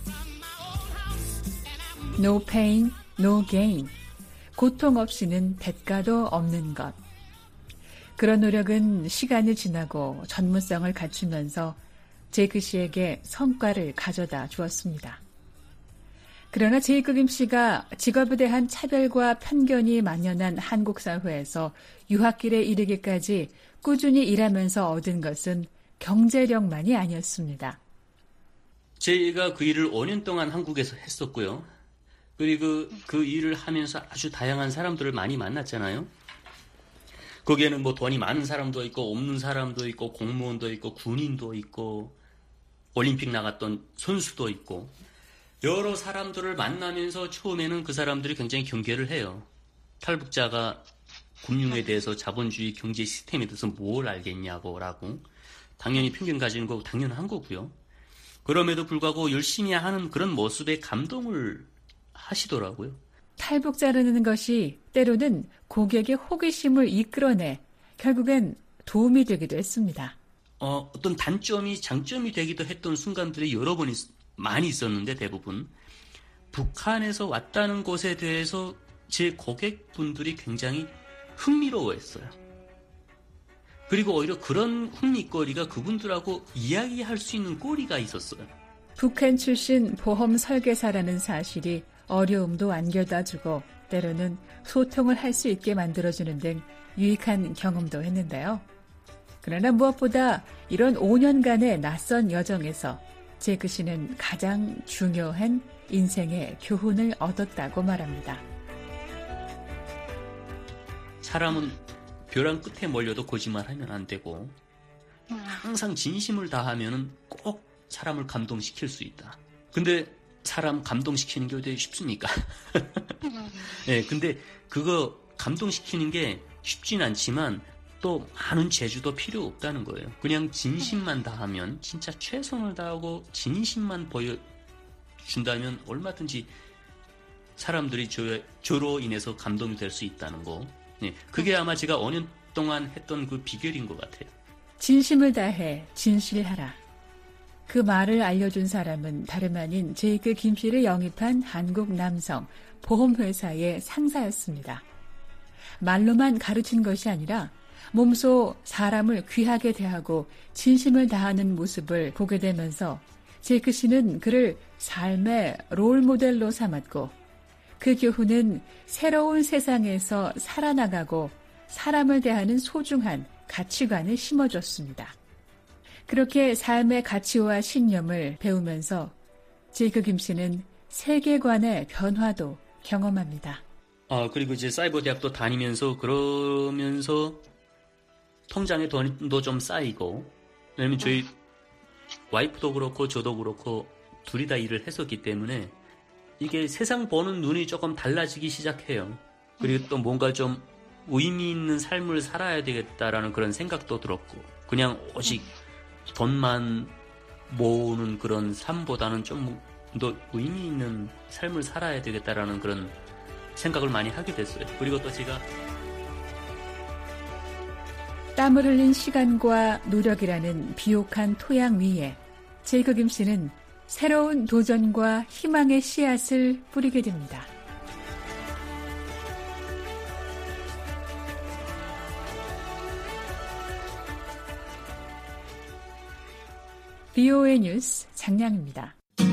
No pain, no gain. 고통 없이는 대가도 없는 것. 그런 노력은 시간이 지나고 전문성을 갖추면서 제이크 씨에게 성과를 가져다 주었습니다. 그러나 제이크 김 씨가 직업에 대한 차별과 편견이 만연한 한국 사회에서 유학길에 이르기까지 꾸준히 일하면서 얻은 것은 경제력만이 아니었습니다. 제가 그 일을 오 년 동안 한국에서 했었고요. 그리고 그 일을 하면서 아주 다양한 사람들을 많이 만났잖아요. 거기에는 뭐 돈이 많은 사람도 있고 없는 사람도 있고 공무원도 있고 군인도 있고 올림픽 나갔던 선수도 있고 여러 사람들을 만나면서 처음에는 그 사람들이 굉장히 경계를 해요. 탈북자가 금융에 대해서 자본주의 경제 시스템에 대해서 뭘 알겠냐고 라고. 당연히 편견 가지는 거 당연한 거고요. 그럼에도 불구하고 열심히 하는 그런 모습에 감동을 하시더라고요. 탈북자라는 것이 때로는 고객의 호기심을 이끌어내 결국엔 도움이 되기도 했습니다. 어, 어떤 단점이 장점이 되기도 했던 순간들이 여러 번 있, 많이 있었는데 대부분 북한에서 왔다는 것에 대해서 제 고객분들이 굉장히 흥미로워했어요. 그리고 오히려 그런 흥미거리가 그분들하고 이야기할 수 있는 거리가 있었어요. 북한 출신 보험 설계사라는 사실이 어려움도 안겨다주고 때로는 소통을 할 수 있게 만들어주는 등 유익한 경험도 했는데요. 그러나 무엇보다 이런 오 년간의 낯선 여정에서 제이크 씨는 가장 중요한 인생의 교훈을 얻었다고 말합니다. 사람은 벼랑 끝에 몰려도 거짓말하면 안 되고 항상 진심을 다하면 꼭 사람을 감동시킬 수 있다. 근데 사람 감동시키는 게 어디 쉽습니까? 네, 근데 그거 감동시키는 게 쉽진 않지만 또 많은 재주도 필요 없다는 거예요. 그냥 진심만 다하면 진짜 최선을 다하고 진심만 보여준다면 얼마든지 사람들이 저, 저로 인해서 감동이 될 수 있다는 거. 네, 그게 아마 제가 오 년 동안 했던 그 비결인 것 같아요. 진심을 다해 진실하라. 그 말을 알려준 사람은 다름 아닌 제이크 김 씨를 영입한 한국 남성 보험회사의 상사였습니다. 말로만 가르친 것이 아니라 몸소 사람을 귀하게 대하고 진심을 다하는 모습을 보게 되면서 제이크 씨는 그를 삶의 롤모델로 삼았고 그 교훈은 새로운 세상에서 살아나가고 사람을 대하는 소중한 가치관을 심어줬습니다. 그렇게 삶의 가치와 신념을 배우면서 제이크 김 씨는 세계관의 변화도 경험합니다. 아, 그리고 이제 사이버 대학도 다니면서 그러면서 통장에 돈도 좀 쌓이고, 왜냐면 저희 와이프도 그렇고 저도 그렇고 둘이 다 일을 했었기 때문에 이게 세상 보는 눈이 조금 달라지기 시작해요. 그리고 또 뭔가 좀 의미 있는 삶을 살아야 되겠다라는 그런 생각도 들었고, 그냥 오직 돈만 모으는 그런 삶보다는 좀 더 의미 있는 삶을 살아야 되겠다라는 그런 생각을 많이 하게 됐어요. 그리고 또 제가 땀을 흘린 시간과 노력이라는 비옥한 토양 위에 제이크 김 씨는 새로운 도전과 희망의 씨앗을 뿌리게 됩니다. 비오에이 뉴스 장량입니다.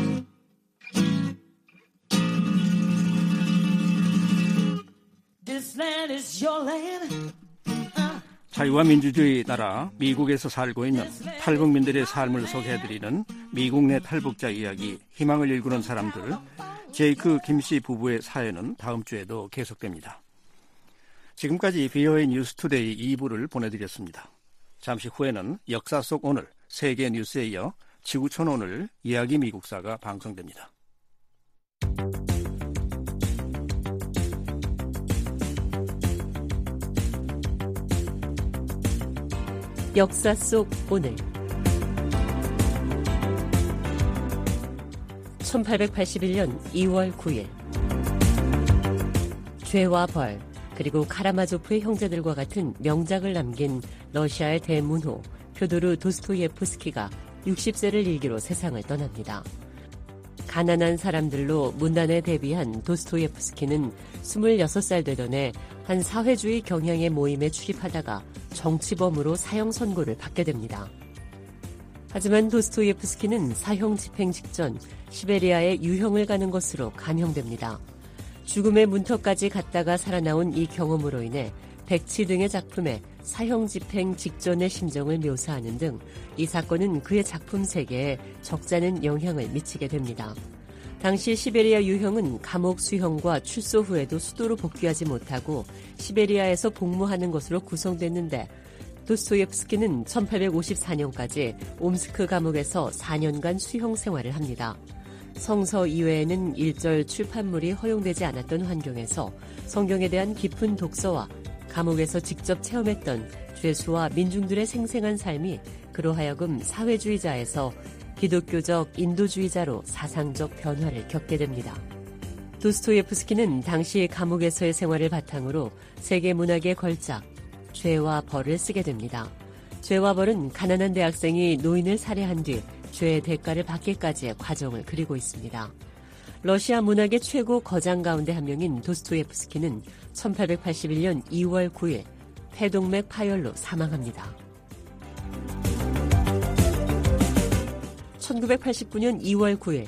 자유와 민주주의 나라 미국에서 살고 있는 탈북민들의 삶을 소개해드리는 미국 내 탈북자 이야기, 희망을 일구는 사람들, 제이크 김 씨 부부의 사연은 다음 주에도 계속됩니다. 지금까지 비오에이 뉴스투데이 이 부를 보내드렸습니다. 잠시 후에는 역사 속 오늘 세계 뉴스에 이어 지구촌 오늘 이야기 미국사가 방송됩니다. 역사 속 오늘 천팔백팔십일 년 이월 구일 죄와 벌 그리고 카라마조프의 형제들과 같은 명작을 남긴 러시아의 대문호 퓨도르 도스토예프스키가 육십 세를 일기로 세상을 떠납니다. 가난한 사람들로 문단에 데뷔한 도스토예프스키는 스물여섯 살 되던 해 한 사회주의 경향의 모임에 출입하다가 정치범으로 사형 선고를 받게 됩니다. 하지만 도스토예프스키는 사형 집행 직전 시베리아에 유형을 가는 것으로 감형됩니다. 죽음의 문턱까지 갔다가 살아나온 이 경험으로 인해 백치 등의 작품에 사형 집행 직전의 심정을 묘사하는 등 이 사건은 그의 작품 세계에 적잖은 영향을 미치게 됩니다. 당시 시베리아 유형은 감옥 수형과 출소 후에도 수도로 복귀하지 못하고 시베리아에서 복무하는 것으로 구성됐는데 도스토예프스키는 천팔백오십사 년까지 옴스크 감옥에서 사 년간 수형 생활을 합니다. 성서 이외에는 일절 출판물이 허용되지 않았던 환경에서 성경에 대한 깊은 독서와 감옥에서 직접 체험했던 죄수와 민중들의 생생한 삶이 그로 하여금 사회주의자에서 기독교적 인도주의자로 사상적 변화를 겪게 됩니다. 도스토예프스키는 당시 감옥에서의 생활을 바탕으로 세계 문학의 걸작 죄와 벌을 쓰게 됩니다. 죄와 벌은 가난한 대학생이 노인을 살해한 뒤 죄의 대가를 받기까지의 과정을 그리고 있습니다. 러시아 문학의 최고 거장 가운데 한 명인 도스토예프스키는 천팔백팔십일 년 이월 구일 폐동맥 파열로 사망합니다. 천구백팔십구 년 이월 구일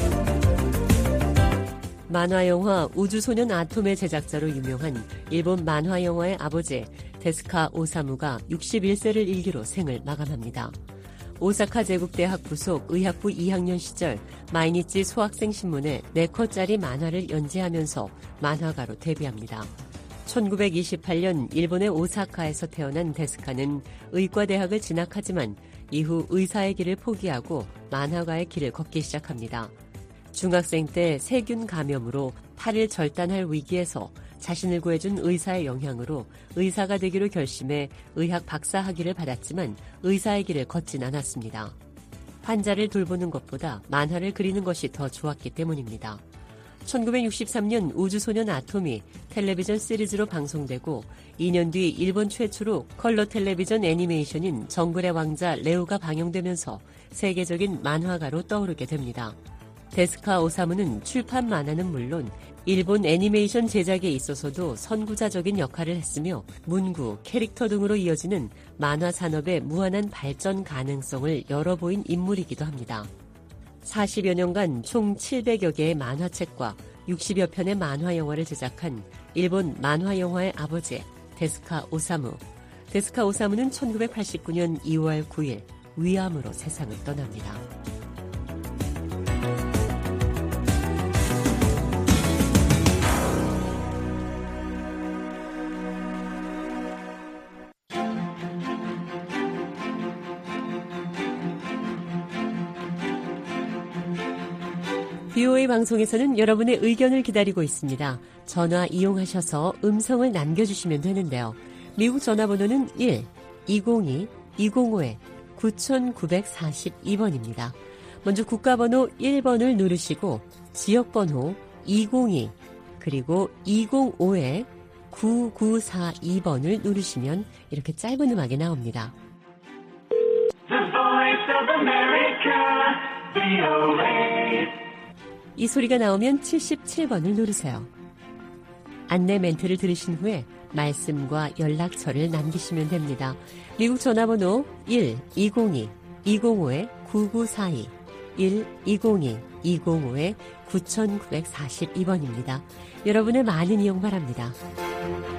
만화영화 우주소년 아톰의 제작자로 유명한 일본 만화영화의 아버지 데스카 오사무가 육십일 세를 일기로 생을 마감합니다. 오사카 제국대학 부속 의학부 이 학년 시절 마이니치 소학생 신문에 네 컷짜리 만화를 연재하면서 만화가로 데뷔합니다. 천구백이십팔 년 일본의 오사카에서 태어난 데스카는 의과대학을 진학하지만 이후 의사의 길을 포기하고 만화가의 길을 걷기 시작합니다. 중학생 때 세균 감염으로 팔을 절단할 위기에서 자신을 구해준 의사의 영향으로 의사가 되기로 결심해 의학 박사 학위를 받았지만 의사의 길을 걷진 않았습니다. 환자를 돌보는 것보다 만화를 그리는 것이 더 좋았기 때문입니다. 천구백육십삼 년 우주소년 아톰이 텔레비전 시리즈로 방송되고 이 년 뒤 일본 최초로 컬러 텔레비전 애니메이션인 정글의 왕자 레오가 방영되면서 세계적인 만화가로 떠오르게 됩니다. 데스카 오사무는 출판 만화는 물론 일본 애니메이션 제작에 있어서도 선구자적인 역할을 했으며 문구, 캐릭터 등으로 이어지는 만화 산업의 무한한 발전 가능성을 열어보인 인물이기도 합니다. 사십여 년간 총 칠백여 개의 만화책과 육십여 편의 만화 영화를 제작한 일본 만화 영화의 아버지 데스카 오사무. 데스카 오사무는 천구백팔십구 년 이월 구일 위암으로 세상을 떠납니다. 비오에이 방송에서는 여러분의 의견을 기다리고 있습니다. 전화 이용하셔서 음성을 남겨주시면 되는데요. 미국 전화번호는 일 이공이 이공오 구구사이 번입니다. 먼저 국가번호 일 번을 누르시고 지역번호 이공이 그리고 이공오 구구사이 번을 누르시면 이렇게 짧은 음악이 나옵니다. The Voice of America, 비오에이. 이 소리가 나오면 칠십칠 번을 누르세요. 안내 멘트를 들으신 후에 말씀과 연락처를 남기시면 됩니다. 미국 전화번호 일 이공이 이공오 구구사이 일 이공이 이공오 구구사이 번입니다. 여러분의 많은 이용 바랍니다.